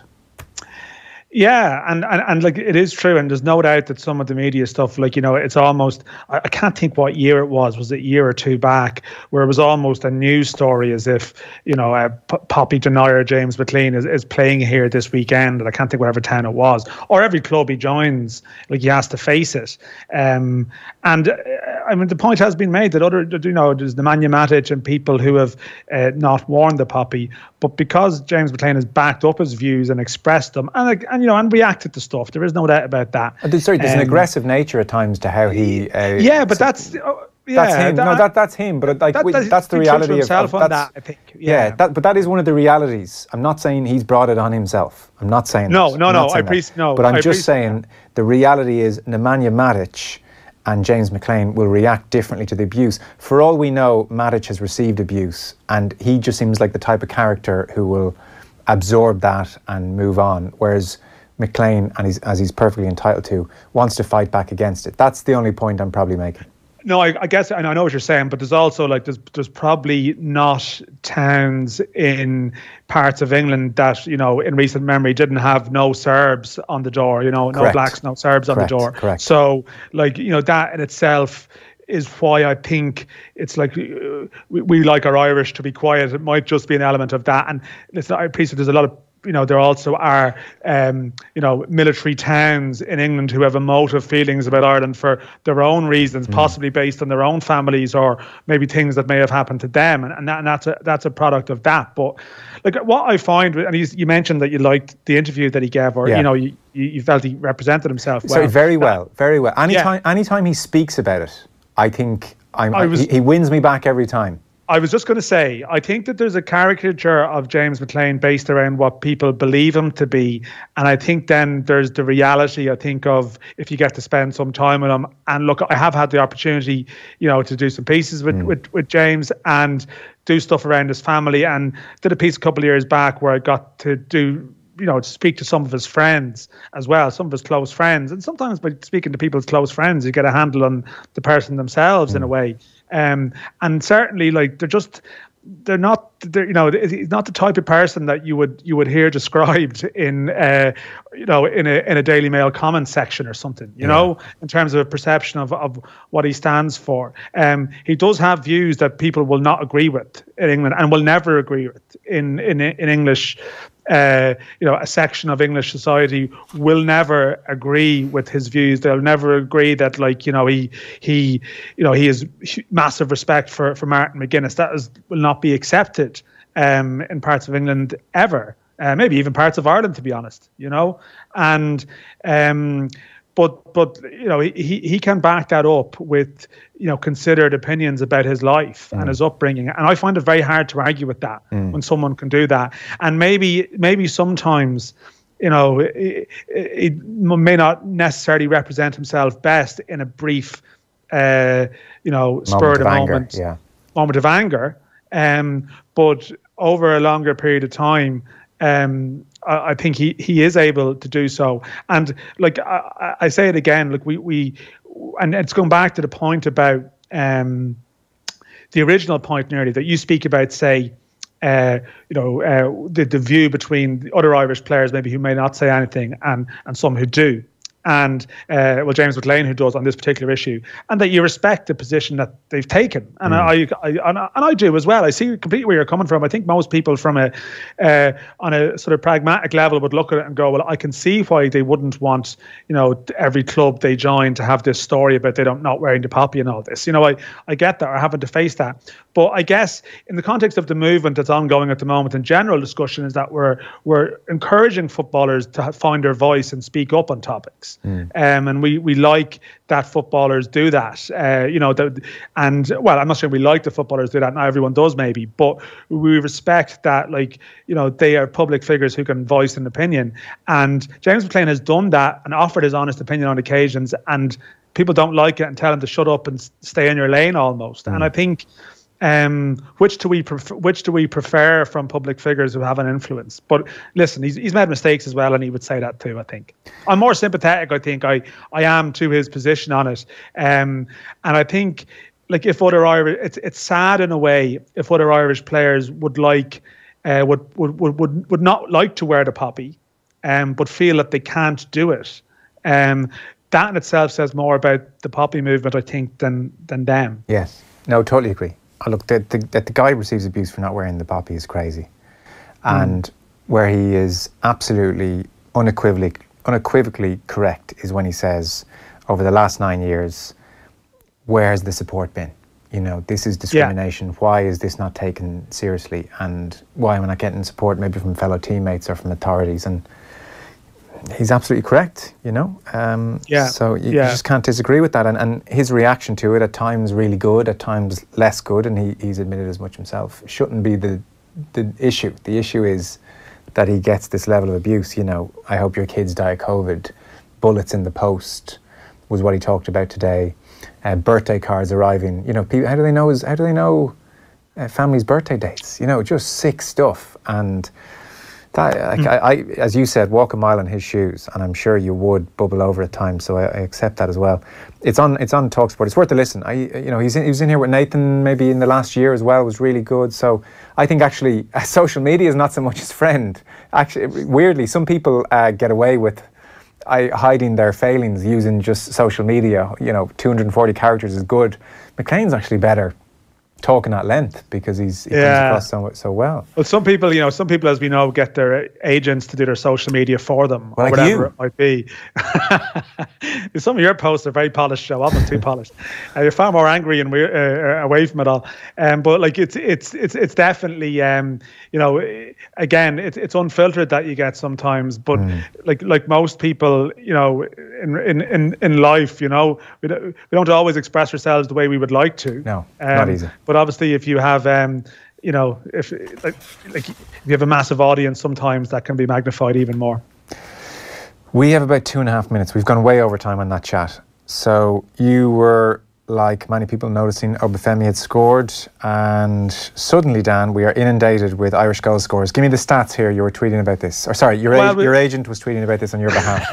Yeah, and, and and like it is true, and there's no doubt that some of the media stuff, like, you know, it's almost, I, I can't think what year it was, was it a year or two back, where it was almost a news story as if, you know, uh, P- Poppy denier James McClean is, is playing here this weekend, and I can't think whatever town it was, or every club he joins, like, he has to face it. Um, and uh, I mean, the point has been made that other, you know, there's Nemanja Matic and people who have uh, not worn the poppy, but because James McClean has backed up his views and expressed them, and, and you know, and reacted to stuff, there is no doubt about that. Uh, sorry, there's um, an aggressive nature at times to how he. Uh, yeah, but that's. Uh, yeah, that's him. That, no, that that's him. But like, that, we, that's the reality of, of on that. I think. Yeah, yeah that, but that is one of the realities. I'm not saying he's brought it on himself. I'm not saying. No, that. no, I'm no. I appreciate. No, but I'm I just saying that. The reality is Nemanja Matic and James McClean will react differently to the abuse. For all we know, Matic has received abuse, and he just seems like the type of character who will absorb that and move on. Whereas McClean, and he's, as he's perfectly entitled to, wants to fight back against it. That's the only point I'm probably making. No, I, I guess, and I know what you're saying, but there's also like, there's, there's probably not towns in parts of England that, you know, in recent memory didn't have no Serbs on the door, you know, Correct. no blacks, no Serbs on Correct. the door. Correct. So, like, you know, that in itself is why I think it's like uh, we, we like our Irish to be quiet. It might just be an element of that. And listen, I appreciate there's a lot of, you know, there also are, um, you know, military towns in England who have emotive feelings about Ireland for their own reasons, mm. possibly based on their own families or maybe things that may have happened to them, and, and, that, and that's a that's a product of that. But like what I find, and you, you mentioned that you liked the interview that he gave, or yeah. you know, you, you felt he represented himself well. So very well, very well. Anytime, yeah. anytime he speaks about it, I think I'm, I was, he, he wins me back every time. I was just going to say, I think that there's a caricature of James McLean based around what people believe him to be. And I think then there's the reality, I think, of if you get to spend some time with him. And look, I have had the opportunity, you know, to do some pieces with, mm. with, with James and do stuff around his family, and did a piece a couple of years back where I got to do, you know, to speak to some of his friends as well, some of his close friends. And sometimes by speaking to people's close friends, you get a handle on the person themselves mm. in a way. Um, and certainly, like, they're just, they're not, they're, you know, he's not the type of person that you would you would hear described in, uh, you know, in a in a Daily Mail comment section or something, you yeah. know, in terms of a perception of, of what he stands for. Um, he does have views that people will not agree with in England and will never agree with in in in English. Uh, you know, a section of English society will never agree with his views. They'll never agree that, like, you know, he he, you know, he has massive respect for, for Martin McGuinness. That is, will not be accepted um, in parts of England ever. Uh, maybe even parts of Ireland, to be honest. You know, and um, but but you know, he he can back that up with, you know, considered opinions about his life mm. and his upbringing, and I find it very hard to argue with that mm. when someone can do that. And maybe maybe sometimes, you know, he, he may not necessarily represent himself best in a brief, uh, you know, spur of the moment, yeah. moment of anger, um, but over a longer period of time. Um, I think he, he is able to do so. And like I, I say it again, like we, we and it's going back to the point about um, the original point nearly that you speak about, say, uh, you know, uh, the, the view between the other Irish players maybe who may not say anything and, and some who do. And uh, well, James McLean, who does on this particular issue, and that you respect the position that they've taken, and mm. I, I, and I, and I do as well. I see completely where you're coming from. I think most people, from a uh, on a sort of pragmatic level, would look at it and go, "Well, I can see why they wouldn't want, you know, every club they join to have this story about they don't not wearing the poppy and all this." You know, I, I get that, or having to face that. But I guess in the context of the movement that's ongoing at the moment, and general discussion is that we're we're encouraging footballers to find their voice and speak up on topics. Mm. Um, and we, we like that footballers do that, uh, you know, the, and well, I'm not sure we like the footballers do that. Not everyone does maybe, but we respect that, like, you know, they are public figures who can voice an opinion. And James McLean has done that and offered his honest opinion on occasions, and people don't like it and tell him to shut up and stay in your lane almost. Mm. And I think, Um, which do we prefer, which do we prefer from public figures who have an influence? But listen, he's he's made mistakes as well, and he would say that too. I think I'm more sympathetic. I think I I am to his position on it, um, and I think, like, if other Irish, it's it's sad in a way if other Irish players would like uh, would, would would would would not like to wear the poppy, um, but feel that they can't do it. Um, that in itself says more about the poppy movement, I think, than than them. Yes, no, totally agree. Oh, look, that the, the, the guy receives abuse for not wearing the poppy is crazy. And mm. where he is absolutely unequivocally, unequivocally correct is when he says, over the last nine years, where has the support been? You know, this is discrimination. Yeah. Why is this not taken seriously? And why am I not getting support maybe from fellow teammates or from authorities? And he's absolutely correct, you know. Um, yeah. So you, yeah. you just can't disagree with that. And, and his reaction to it, at times really good, at times less good, and he, he's admitted as much himself, shouldn't be the the issue. The issue is that he gets this level of abuse. You know, I hope your kids die of COVID. Bullets in the post was what he talked about today. Uh, birthday cards arriving. You know, people, how do they know? His, how do they know uh, families' birthday dates? You know, just sick stuff. And That, like, mm. I, I, as you said, walk a mile in his shoes, and I'm sure you would bubble over at times. So I, I accept that as well. It's on, it's on TalkSport. It's worth a listen. I, you know, he's in, he was in here with Nathan maybe in the last year as well. It was really good. So I think actually, uh, social media is not so much his friend. Actually, weirdly, some people uh, get away with uh, hiding their failings using just social media. You know, two hundred forty characters is good. McLean's actually better talking at length because he's he Yeah. comes across so so well. Well, some people, you know, some people, as we know, get their agents to do their social media for them, Well, or like whatever you. it might be. Some of your posts are very polished, Joe, almost too polished. Uh, you're far more angry and we're uh, away from it all. Um, but like, it's it's it's it's definitely, um, you know, again, it's it's unfiltered that you get sometimes. But Mm. like like most people, you know, in in in, in life, you know, we don't, we don't always express ourselves the way we would like to. No, Um, not easy. But obviously, if you have, um, you know, if like, like if you have a massive audience, sometimes that can be magnified even more. We have about two and a half minutes. We've gone way over time on that chat. So you were, like many people, noticing Obafemi had scored, and suddenly, Dan, we are inundated with Irish goal scorers. Give me the stats here. You were tweeting about this. Or sorry, your, Well, ag- we- your agent was tweeting about this on your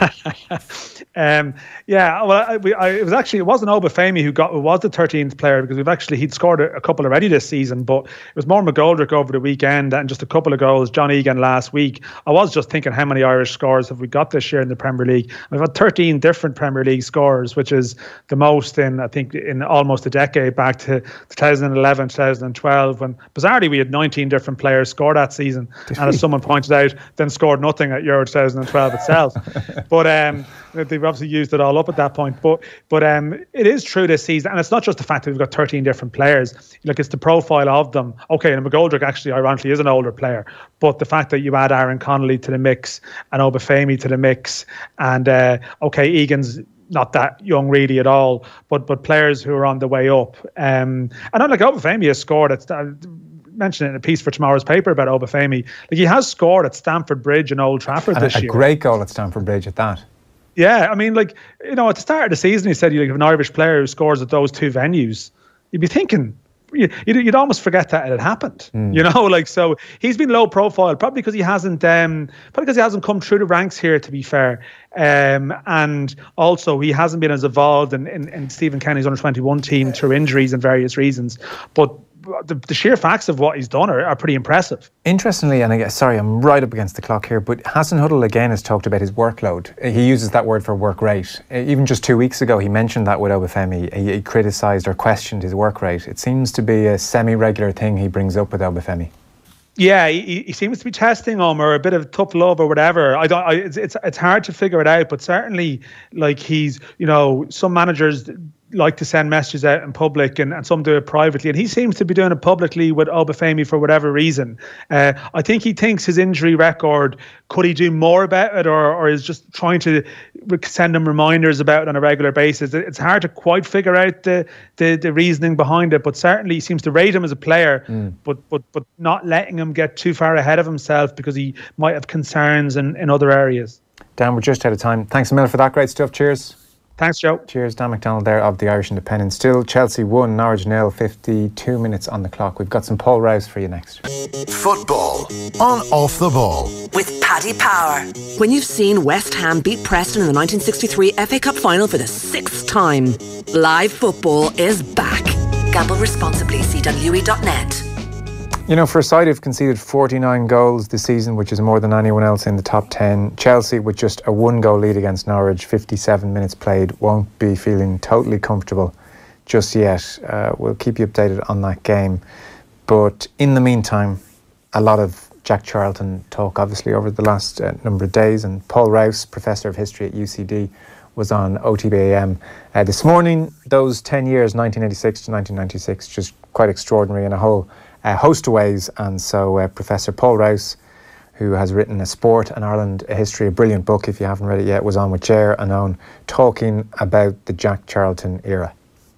behalf. Um, yeah, well, I, we, I, it was actually, it wasn't Obafemi who got, who was the thirteenth player, because we've actually, he'd scored a, a couple already this season, but it was more McGoldrick over the weekend and just a couple of goals, John Egan last week. I was just thinking, how many Irish scorers have we got this year in the Premier League? We've had thirteen different Premier League scorers, which is the most in, I think, in almost a decade, back to twenty eleven, twenty twelve, when bizarrely we had nineteen different players score that season. And as someone pointed out, then scored nothing at Euro twenty twelve itself. But um, they've obviously used it all up at that point. But but um, it is true this season, and it's not just the fact that we've got thirteen different players. Like, it's the profile of them. Okay, and McGoldrick actually, ironically, is an older player, but the fact that you add Aaron Connolly to the mix and Obafemi to the mix, and uh, okay, Egan's not that young really at all, but but players who are on the way up. Um, and unlike Obafemi has scored at, I mentioned it in a piece for tomorrow's paper about Obafemi, like, he has scored at Stamford Bridge and Old Trafford And this a year. great goal at Stamford Bridge at that. Yeah, I mean, like, you know, at the start of the season, he said you have an Irish player who scores at those two venues. You'd be thinking, you- you'd, you'd almost forget that it had happened. Mm. You know, like, so he's been low profile, probably because he hasn't, um, probably because he hasn't come through the ranks here, to be fair. Um, and also he hasn't been as involved in, in, in Stephen Kenny's under twenty-one team through injuries and various reasons. But the, the sheer facts of what he's done are, are pretty impressive. Interestingly, and I guess, sorry, I'm right up against the clock here, but Hassan Huddle again has talked about his workload. He uses that word for work rate. Even just two weeks ago, he mentioned that with Obafemi. He, he criticised or questioned his work rate. It seems to be a semi-regular thing he brings up with Obafemi. Yeah, he, he seems to be testing him, or a bit of tough love or whatever. I don't. I, it's, it's it's hard to figure it out, but certainly, like, he's, you know, some managers like to send messages out in public, and, and some do it privately, and he seems to be doing it publicly with Obafemi for whatever reason. Uh, I think he thinks his injury record, could he do more about it, or or is just trying to send him reminders about it on a regular basis. It's hard to quite figure out the the, the reasoning behind it, but certainly he seems to rate him as a player, Mm. but but but not letting him get too far ahead of himself because he might have concerns in, in other areas. Dan, we're just out of time. Thanks a million for that. Great stuff. Cheers. Thanks, Joe. Cheers. Dan McDonald there of the Irish Independent. Still Chelsea one, Norwich nil, fifty-two minutes on the clock. We've got some Paul Rouse for you next. Football on Off the Ball. With Paddy Power. When you've seen West Ham beat Preston in the nineteen sixty-three F A Cup final for the sixth time, live football is back. Gamble responsibly. C W E dot net. You know, for a side who've conceded forty-nine goals this season, which is more than anyone else in the top ten, Chelsea, with just a one-goal lead against Norwich, fifty-seven minutes played, won't be feeling totally comfortable just yet. Uh, we'll keep you updated on that game. But in the meantime, a lot of Jack Charlton talk, obviously, over the last uh, number of days. And Paul Rouse, Professor of History at U C D, was on O T B A M uh, this morning. Those ten years, nineteen eighty-six to nineteen ninety-six, just quite extraordinary in a whole a host of ways. And so uh, Professor Paul Rouse, who has written A Sport and Ireland, a History, a brilliant book, if you haven't read it yet, was on with Ger and Owen talking about the Jack Charlton era.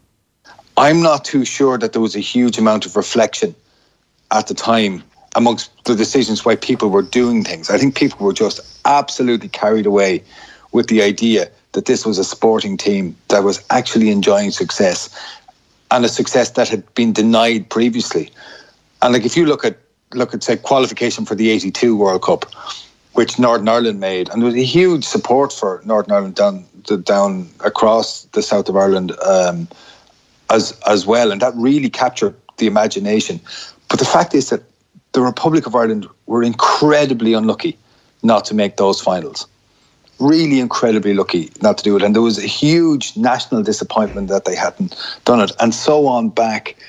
I'm not too sure that there was a huge amount of reflection at the time amongst the decisions why people were doing things. I think people were just absolutely carried away with the idea that this was a sporting team that was actually enjoying success, and a success that had been denied previously. And like, if you look at look at say qualification for the eighty-two World Cup, which Northern Ireland made, and there was a huge support for Northern Ireland down down across the south of Ireland um, as as well, and that really captured the imagination. But the fact is that the Republic of Ireland were incredibly unlucky not to make those finals. Really incredibly lucky not to do it, and there was a huge national disappointment that they hadn't done it, and so on back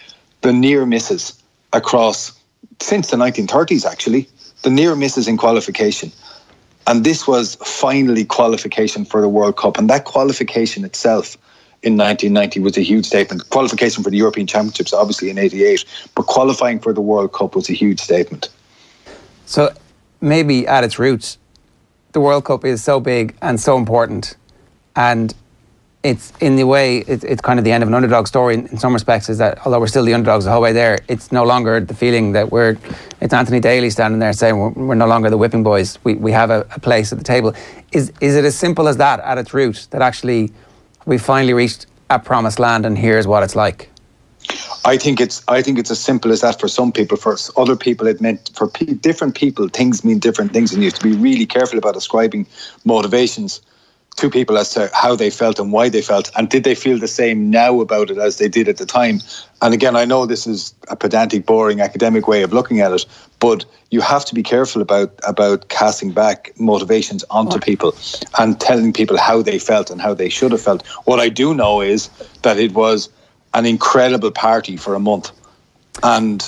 the near misses across, since the nineteen thirties actually, the near misses in qualification. And this was finally qualification for the World Cup. And that qualification itself in nineteen ninety was a huge statement. Qualification for the European Championships, obviously, in eighty-eight. But qualifying for the World Cup was a huge statement. So maybe at its roots, the World Cup is so big and so important. And it's, in the way, it, it's kind of the end of an underdog story in, in some respects, is that although we're still the underdogs the whole way there, it's no longer the feeling that we're, it's Anthony Daly standing there saying we're, we're no longer the whipping boys. We we have a, a place at the table. Is is it as simple as that at its root, that actually we finally reached a promised land and here's what it's like? I think it's I think it's as simple as that for some people. For other people, it meant, for pe- different people, things mean different things, and you have to be really careful about ascribing motivations to people as to how they felt and why they felt, and did they feel the same now about it as they did at the time. And again, I know this is a pedantic, boring academic way of looking at it, but you have to be careful about about casting back motivations onto people and telling people how they felt and how they should have felt. What I do know is that it was an incredible party for a month, and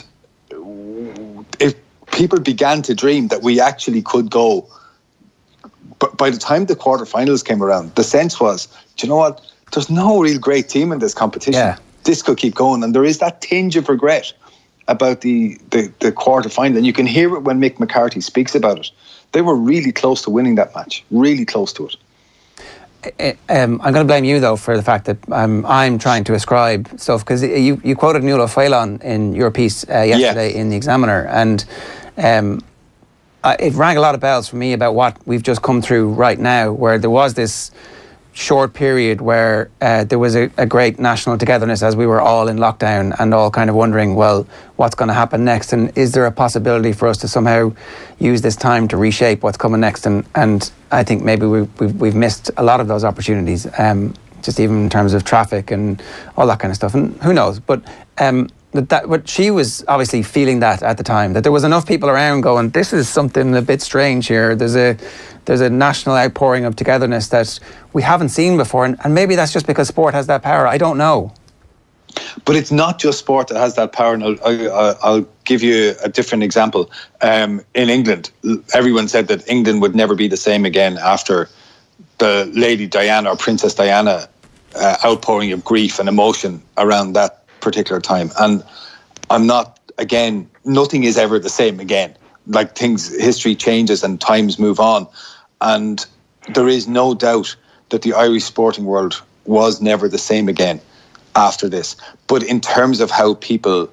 if people began to dream that we actually could go. But by the time the quarterfinals came around, the sense was, do you know what? There's no real great team in this competition. Yeah. This could keep going. And there is that tinge of regret about the, the, the quarterfinal. And you can hear it when Mick McCarthy speaks about it. They were really close to winning that match. Really close to it. Um, I'm going to blame you, though, for the fact that um, I'm trying to ascribe stuff. Because you, you quoted Nuala Phelan in your piece uh, yesterday yeah. in The Examiner. And... Um, Uh, it rang a lot of bells for me about what we've just come through right now, where there was this short period where uh, there was a, a great national togetherness as we were all in lockdown and all kind of wondering, well, what's going to happen next? And is there a possibility for us to somehow use this time to reshape what's coming next? And and I think maybe we, we've, we've missed a lot of those opportunities, um, just even in terms of traffic and all that kind of stuff. And who knows? But... Um, That, that, but she was obviously feeling that at the time, that there was enough people around going, this is something a bit strange here. There's a there's a national outpouring of togetherness that we haven't seen before. And, and maybe that's just because sport has that power. I don't know. But it's not just sport that has that power. And I'll, I'll, I'll give you a different example. Um, in England, everyone said that England would never be the same again after the Lady Diana or Princess Diana uh, outpouring of grief and emotion around that particular time. And I'm not, again, nothing is ever the same again. Like, things, history changes and times move on, and there is no doubt that the Irish sporting world was never the same again after this. But in terms of how people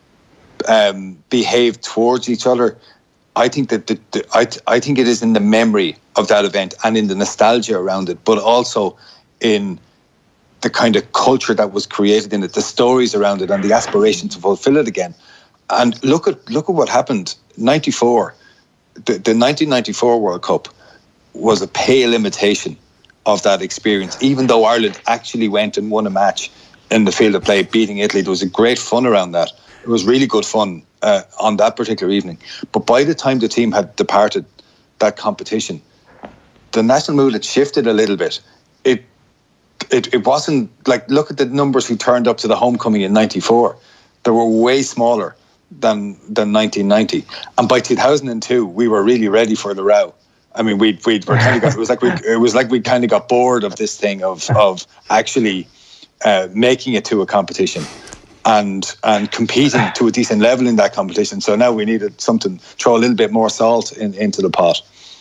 um, behave towards each other, I think that the, the, I, I think it is in the memory of that event and in the nostalgia around it, but also in the kind of culture that was created in it, the stories around it, and the aspiration to fulfill it again. And look at look at what happened. ninety-four, the, the nineteen ninety-four World Cup was a pale imitation of that experience. Even though Ireland actually went and won a match in the field of play, beating Italy, there was a great fun around that. It was really good fun uh, on that particular evening. But by the time the team had departed that competition, the national mood had shifted a little bit. It It, it wasn't like, look at the numbers who turned up to the homecoming in ninety-four. They were way smaller than than nineteen ninety. And by two thousand two, we were really ready for the row. I mean, we we were kind of got, it was like we it was like we kind of got bored of this thing of of actually uh, making it to a competition and and competing to a decent level in that competition. So now we needed something, throw a little bit more salt in, into the pot.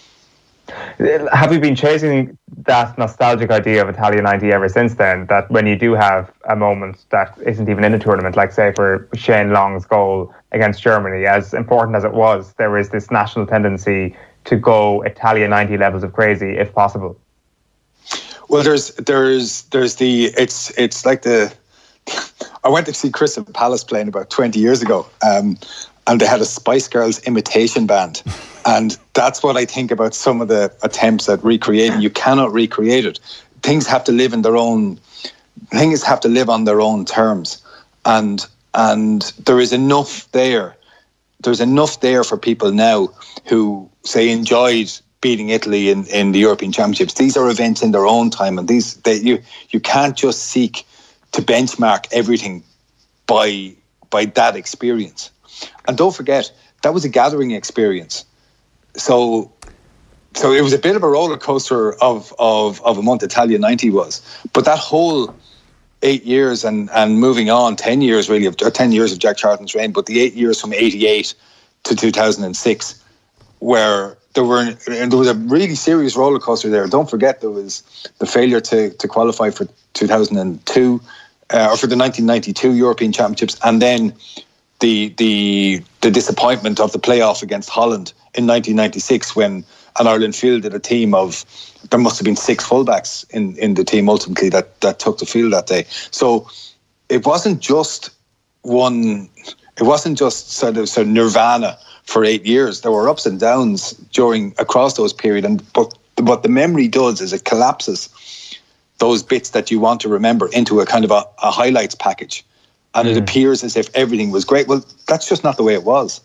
Have you been chasing that nostalgic idea of Italia ninety ever since then, that when you do have a moment that isn't even in a tournament, like say for Shane Long's goal against Germany, as important as it was, there is this national tendency to go Italia ninety levels of crazy if possible? Well, there's there's there's the it's it's like the I went to see Crystal Palace playing about twenty years ago, um, and they had a Spice Girls imitation band. And that's what I think about some of the attempts at recreating. You cannot recreate it. Things have to live in their own, things have to live on their own terms. And and there is enough there. There's enough there for people now who, say, enjoyed beating Italy in, in the European Championships. These are events in their own time. And these they, you you can't just seek to benchmark everything by by that experience. And don't forget, that was a gathering experience. So so it was a bit of a roller coaster of, of, of a month, Italia ninety was. But that whole eight years and, and moving on, ten years really, of, or ten years of Jack Charlton's reign, but the eight years from eighty-eight to two thousand six, where there were and there was a really serious roller coaster there. Don't forget, there was the failure to, to qualify for two thousand two, uh, or for the nineteen ninety-two European Championships, and then the the the disappointment of the playoff against Holland in nineteen ninety-six, when an Ireland fielded a team of, there must have been six fullbacks in, in the team ultimately that, that took the field that day. So it wasn't just one, it wasn't just sort of, sort of nirvana for eight years. There were ups and downs during across those periods, and but what the memory does is it collapses those bits that you want to remember into a kind of a, a highlights package, and mm. it appears as if everything was great. Well, that's just not the way it was.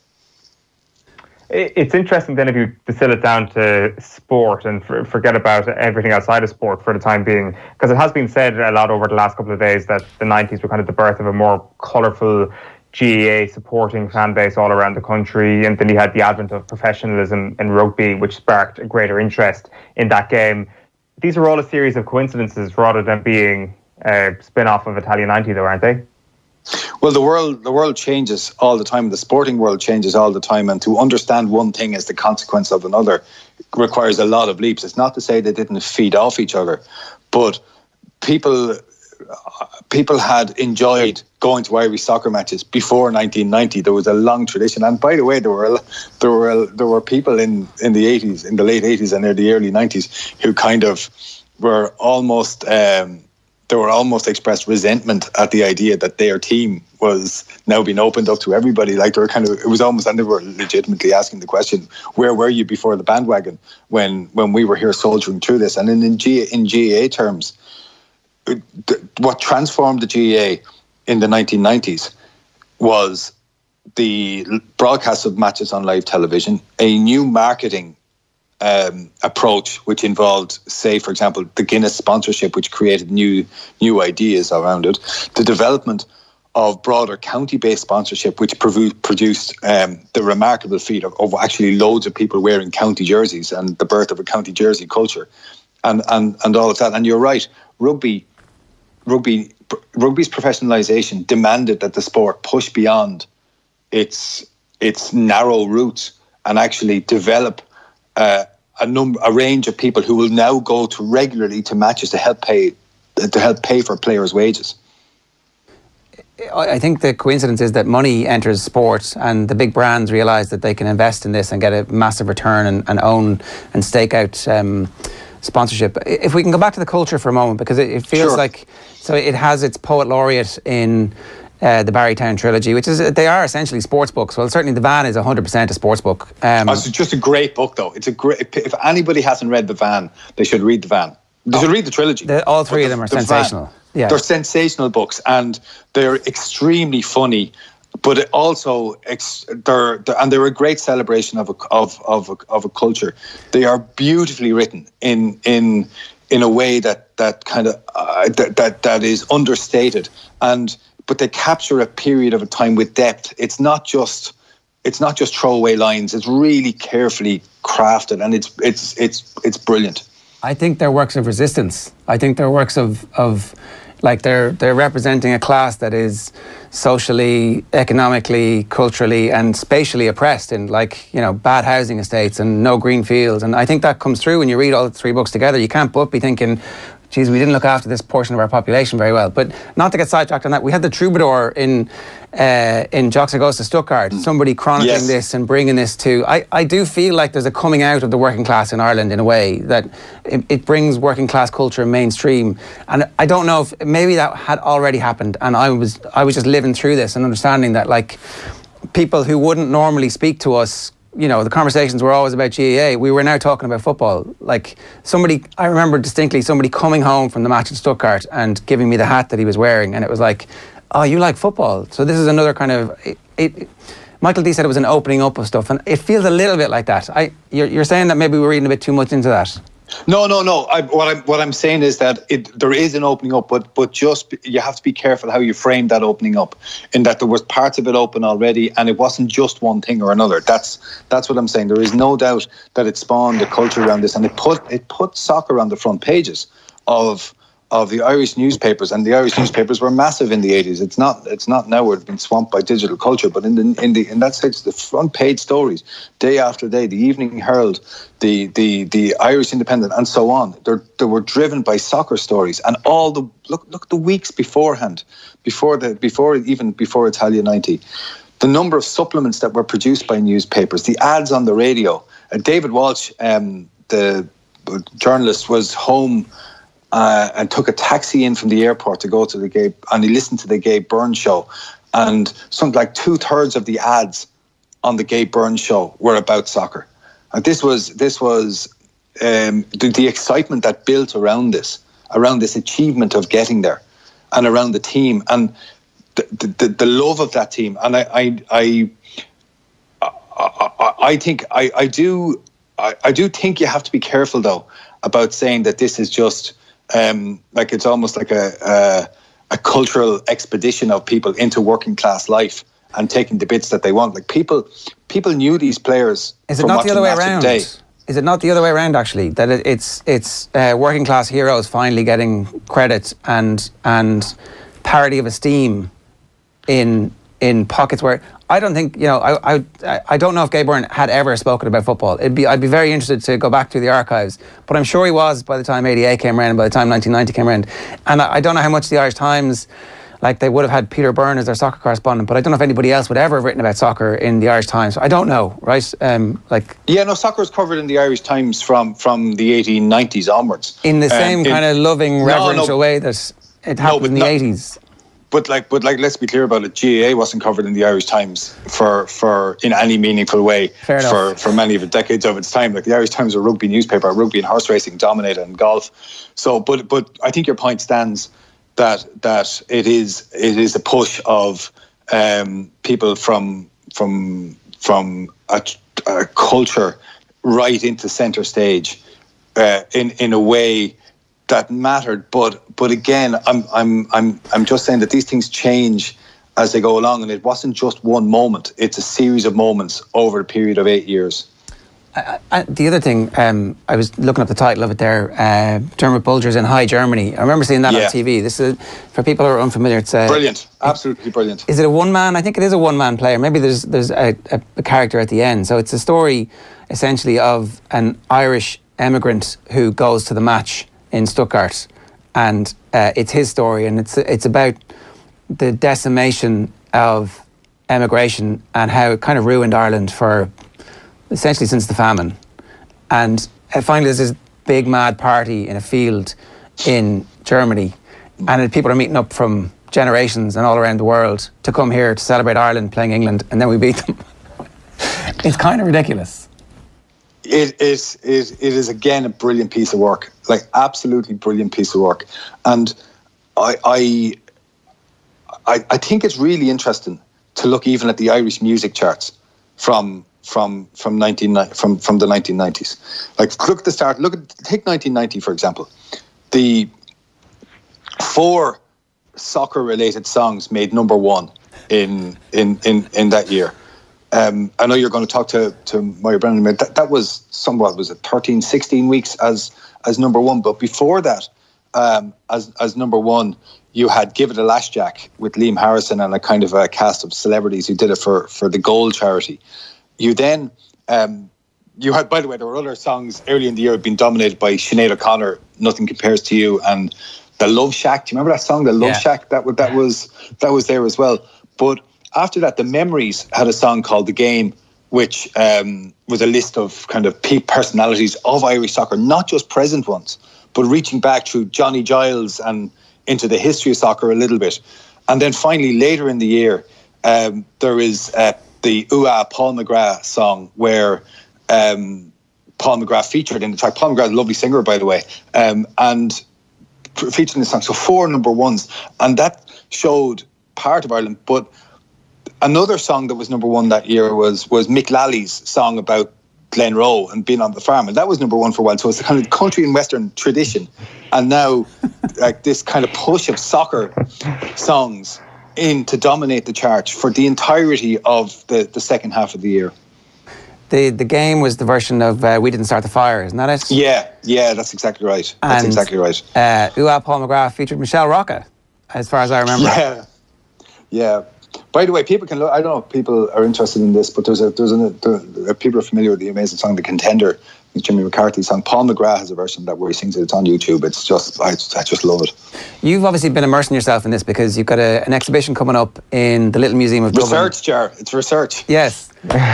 It's interesting then if you distill it down to sport and for, forget about everything outside of sport for the time being, because it has been said a lot over the last couple of days that the nineties were kind of the birth of a more colourful G A A supporting fan base all around the country, and then you had the advent of professionalism in rugby, which sparked a greater interest in that game. These are all a series of coincidences rather than being a spin-off of Italia ninety though, aren't they? Well, the world the world changes all the time. The sporting world changes all the time, and to understand one thing as the consequence of another requires a lot of leaps. It's not to say they didn't feed off each other, but people people had enjoyed going to Irish soccer matches before nineteen ninety. There was a long tradition, and by the way, there were there were there were people in in the eighties, in the late eighties and the early nineties, who kind of were almost. Um, They were almost expressed resentment at the idea that their team was now being opened up to everybody. Like they were kind of, it was almost, and they were legitimately asking the question, "Where were you before the bandwagon when when we were here soldiering through this?" And in in, G, in G A A terms, what transformed the G A A in the nineteen nineties was the broadcast of matches on live television, a new marketing Um, approach which involved, say, for example, the Guinness sponsorship, which created new new ideas around it, the development of broader county-based sponsorship, which provu- produced um, the remarkable feat of, of actually loads of people wearing county jerseys and the birth of a county jersey culture, and and and all of that. And you're right, rugby, rugby, rugby's professionalisation demanded that the sport push beyond its its narrow roots and actually develop Uh, a number, a range of people who will now go to regularly to matches to help pay, to help pay for players' wages. I think the coincidence is that money enters sport, and the big brands realise that they can invest in this and get a massive return and, and own and stake out um, sponsorship. If we can go back to the culture for a moment, because it, it feels Sure. like so it has its poet laureate in. Uh, the Barrytown trilogy, which is they are essentially sports books. Well, certainly The Van is one hundred percent a sports book. Um, oh, it's just a great book, though. It's a great. If anybody hasn't read The Van, they should read The Van. They oh, should read the trilogy. The, all three but of them are the, the sensational. Van, yeah, they're sensational books, and they're extremely funny. But it also, ex, they're, they're and they're a great celebration of a, of of a, of a culture. They are beautifully written in in in a way that that kind of uh, that, that that is understated, and. But they capture a period of a time with depth. It's not just it's not just throwaway lines. It's really carefully crafted, and it's it's it's it's brilliant. I think they're works of resistance. I think they're works of of like they're they're representing a class that is socially, economically, culturally, and spatially oppressed in, like, you know, bad housing estates and no green fields. And I think that comes through when you read all the three books together. You can't but be thinking, geez, we didn't look after this portion of our population very well. But not to get sidetracked on that, we had the Troubadour in uh, in Jocks Augusta Stuttgart, somebody chronicling yes. this and bringing this to... I, I do feel like there's a coming out of the working class in Ireland in a way, that it, it brings working class culture mainstream. And I don't know if maybe that had already happened, and I was I was just living through this and understanding that, like, people who wouldn't normally speak to us, you know, the conversations were always about G A A. We were now talking about football. Like, somebody, I remember distinctly somebody coming home from the match at Stuttgart and giving me the hat that he was wearing, and it was like, oh, you like football? So this is another kind of... It, it, Michael D said it was an opening up of stuff, and it feels a little bit like that. I, you're, you're saying that maybe we're reading a bit too much into that? No, no, no. I, what I'm what I'm saying is that it, there is an opening up, but but just you have to be careful how you frame that opening up. In that there was parts of it open already, and it wasn't just one thing or another. That's that's what I'm saying. There is no doubt that it spawned a culture around this, and it put it put soccer on the front pages of of the Irish newspapers, and the Irish newspapers were massive in the eighties. It's not it's not now where it's been swamped by digital culture, but in the in the in that sense, the front page stories, day after day, the Evening Herald, the the the Irish Independent, and so on. They they were driven by soccer stories, and all the look look the weeks beforehand, before the before even before Italia ninety, the number of supplements that were produced by newspapers, the ads on the radio. Uh, David Walsh, um, the journalist, was home. Uh, and took a taxi in from the airport to go to the Gabe, and he listened to the Gabe Burns show, and something like two thirds of the ads on the Gabe Burns show were about soccer. And this was this was um, the, the excitement that built around this, around this achievement of getting there, and around the team, and the the, the love of that team. And I I I, I, I think I, I do I, I do think you have to be careful though about saying that this is just. Um, like it's almost like a, a a cultural expedition of people into working class life and taking the bits that they want. Like people, people knew these players. Is it not the other way around? Is it not the other way around actually? That it, it's it's uh, working class heroes finally getting credit and and parity of esteem in in pockets where I don't think you know I I I don't know if Gabe Byrne had ever spoken about football. It'd be I'd be very interested to go back to the archives, but I'm sure he was by the time eighty-eight came around and by the time nineteen ninety came around. And I, I don't know how much the Irish Times, like they would have had Peter Byrne as their soccer correspondent, but I don't know if anybody else would ever have written about soccer in the Irish Times. I don't know, right? Um, like yeah, no, soccer was covered in the Irish Times from from the eighteen nineties onwards in the same um, kind in, of loving, reverential no, no, way that it happened no, in the not, eighties. But like, but like, let's be clear about it. G A A wasn't covered in the Irish Times for, for in any meaningful way Fair for, enough. for many of the decades of its time. Like the Irish Times, a rugby newspaper, rugby and horse racing dominated, and golf. So, but but I think your point stands that that it is it is a push of um, people from from from a, a culture right into centre stage uh, in in a way that mattered, but but again, I'm I'm I'm I'm just saying that these things change as they go along, and it wasn't just one moment; it's a series of moments over a period of eight years. I, I, the other thing, um, I was looking up the title of it there. Uh, Dermot Bulger's in High Germany. I remember seeing that yeah. on T V. This is for people who are unfamiliar. It's uh, brilliant, absolutely brilliant. Is it a one man? I think it is a one man player. Maybe there's there's a, a, a character at the end. So it's a story essentially of an Irish emigrant who goes to the match in Stuttgart, and uh, it's his story, and it's it's about the decimation of emigration and how it kind of ruined Ireland for essentially since the famine. And uh, finally there's this big mad party in a field in Germany, and people are meeting up from generations and all around the world to come here to celebrate Ireland playing England, and then we beat them. It's kind of ridiculous. It is, it, it is again a brilliant piece of work, like absolutely brilliant piece of work, and I, I, I, I think it's really interesting to look even at the Irish music charts from from from nineteen from from the nineteen nineties. Like look at the start. Look at take nineteen ninety for example. The four soccer-related songs made number one in in in in that year. Um, I know you're going to talk to, to Moira Brennan. That, that was somewhat, was it thirteen, sixteen weeks as as number one. But before that, um, as as number one, you had Give It a Lash Jack with Liam Harrison and a kind of a cast of celebrities who did it for, for the Goal charity. You then, um, you had, by the way, there were other songs early in the year had been dominated by Sinead O'Connor, Nothing Compares to You, and The Love Shack. Do you remember that song, The Love yeah. Shack? That, that, was, that was there as well. But after that, the Memories had a song called The Game, which um, was a list of kind of peak personalities of Irish soccer, not just present ones, but reaching back through Johnny Giles and into the history of soccer a little bit. And then finally, later in the year, um, there is uh, the Ooh Ah Paul McGrath song where um, Paul McGrath featured in the track. Paul McGrath, a lovely singer, by the way, um, and featured in the song. So four number ones. And that showed part of Ireland, but another song that was number one that year was was Mick Lally's song about Glenroe and being on the farm, and that was number one for a while. So it's a kind of country and western tradition, and now like this kind of push of soccer songs in to dominate the chart for the entirety of the, the second half of the year. The the game was the version of uh, We Didn't Start the Fire, isn't that it? Yeah, yeah, that's exactly right. That's and, exactly right. Uh, Ooh Ah Paul McGrath featured Michelle Rocca, as far as I remember. Yeah, yeah. By the way, people can look. I don't know if people are interested in this, but there's a there's a there, people are familiar with the amazing song "The Contender," Jimmy McCarthy's song. Paul McGrath has a version of that where he sings it. It's on YouTube. It's just I, I just love it. You've obviously been immersing yourself in this because you've got a, an exhibition coming up in the Little Museum of Dublin. Research, Jar. It's research. Yes.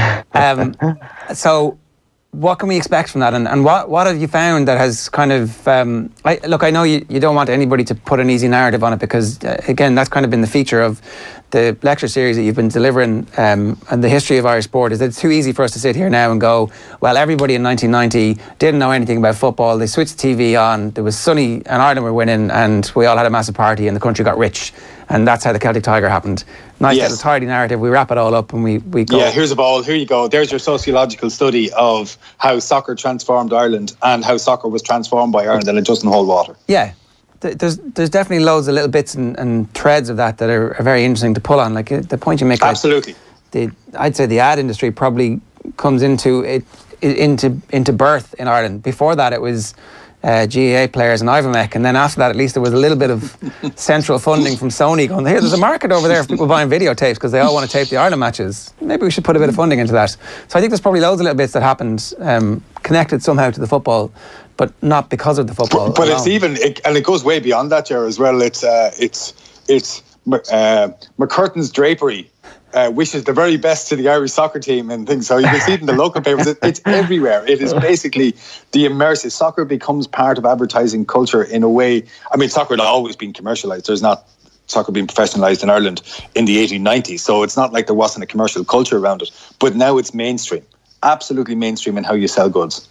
um, so. What can we expect from that, and, and what, what have you found that has kind of um, I, look, I know you, you don't want anybody to put an easy narrative on it because uh, again that's kind of been the feature of the lecture series that you've been delivering um, and the history of Irish sport is that it's too easy for us to sit here now and go, well, everybody in nineteen ninety didn't know anything about football, they switched the T V on, there was sunny and Ireland were winning and we all had a massive party and the country got rich, and that's how the Celtic Tiger happened. Nice yes. little tidy narrative, we wrap it all up and we, we go. Yeah, here's a ball, here you go. There's your sociological study of how soccer transformed Ireland and how soccer was transformed by Ireland, and it doesn't hold water. Yeah, there's there's definitely loads of little bits and, and threads of that that are, are very interesting to pull on. Like uh, the point you make. Absolutely. Like, the, I'd say the ad industry probably comes into it into into birth in Ireland. Before that, it was uh, G A A players and Ivomec, and then after that, at least there was a little bit of central funding from Sony going, here, there's a market over there for people buying videotapes because they all want to tape the Ireland matches. Maybe we should put a bit of funding into that. So I think there's probably loads of little bits that happened um, connected somehow to the football, but not because of the football. But, but alone. it's even, it, and it goes way beyond that, Jar, as well. It's uh, it's it's uh, McCurtain's drapery uh, wishes the very best to the Irish soccer team and things. So you can see it in the local papers. It, it's everywhere. It is basically the immersive soccer becomes part of advertising culture in a way. I mean, soccer had always been commercialised. There's not soccer being professionalised in Ireland in the eighteen nineties. So it's not like there wasn't a commercial culture around it. But now it's mainstream, absolutely mainstream in how you sell goods.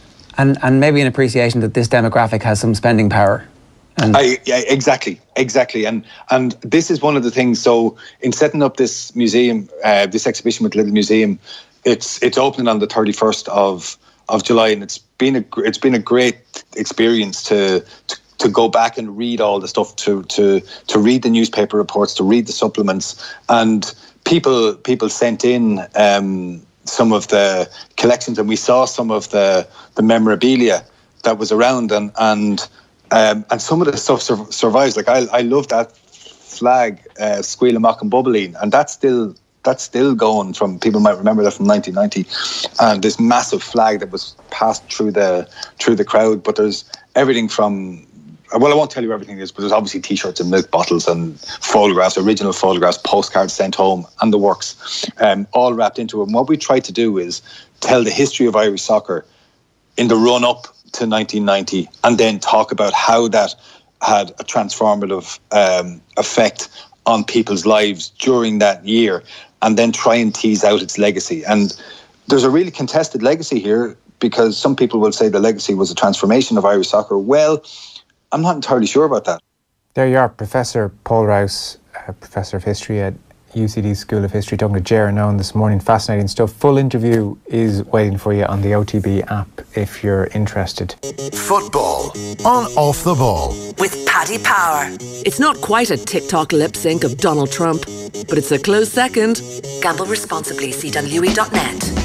And and maybe an appreciation that this demographic has some spending power. And I, yeah, exactly, exactly. And and this is one of the things. So in setting up this museum, uh, this exhibition with Little Museum, it's it's opening on the thirty-first of of July, and it's been a it's been a great experience to. to to go back and read all the stuff, to to to read the newspaper reports, to read the supplements, and people people sent in um, some of the collections, and we saw some of the the memorabilia that was around, and and um, and some of the stuff sur- survives. Like I I love that flag, uh, Squeal Mock and Bubbling, and that's still that's still going. From people might remember that from nineteen ninety, and this massive flag that was passed through the through the crowd. But there's everything from, well, I won't tell you everything it is, but there's obviously T-shirts and milk bottles and photographs, original photographs, postcards sent home, and the works, um, all wrapped into it. And what we try to do is tell the history of Irish soccer in the run-up to nineteen ninety, and then talk about how that had a transformative um, effect on people's lives during that year, and then try and tease out its legacy. And there's a really contested legacy here, because some people will say the legacy was a transformation of Irish soccer. Well, I'm not entirely sure about that. There you are, Professor Paul Rouse, uh, Professor of History at U C D School of History, talking to Ger Nolan this morning. Fascinating stuff. Full interview is waiting for you on the O T B app if you're interested. Football on Off the Ball. With Paddy Power. It's not quite a TikTok lip sync of Donald Trump, but it's a close second. Gamble responsibly. C W E dot net.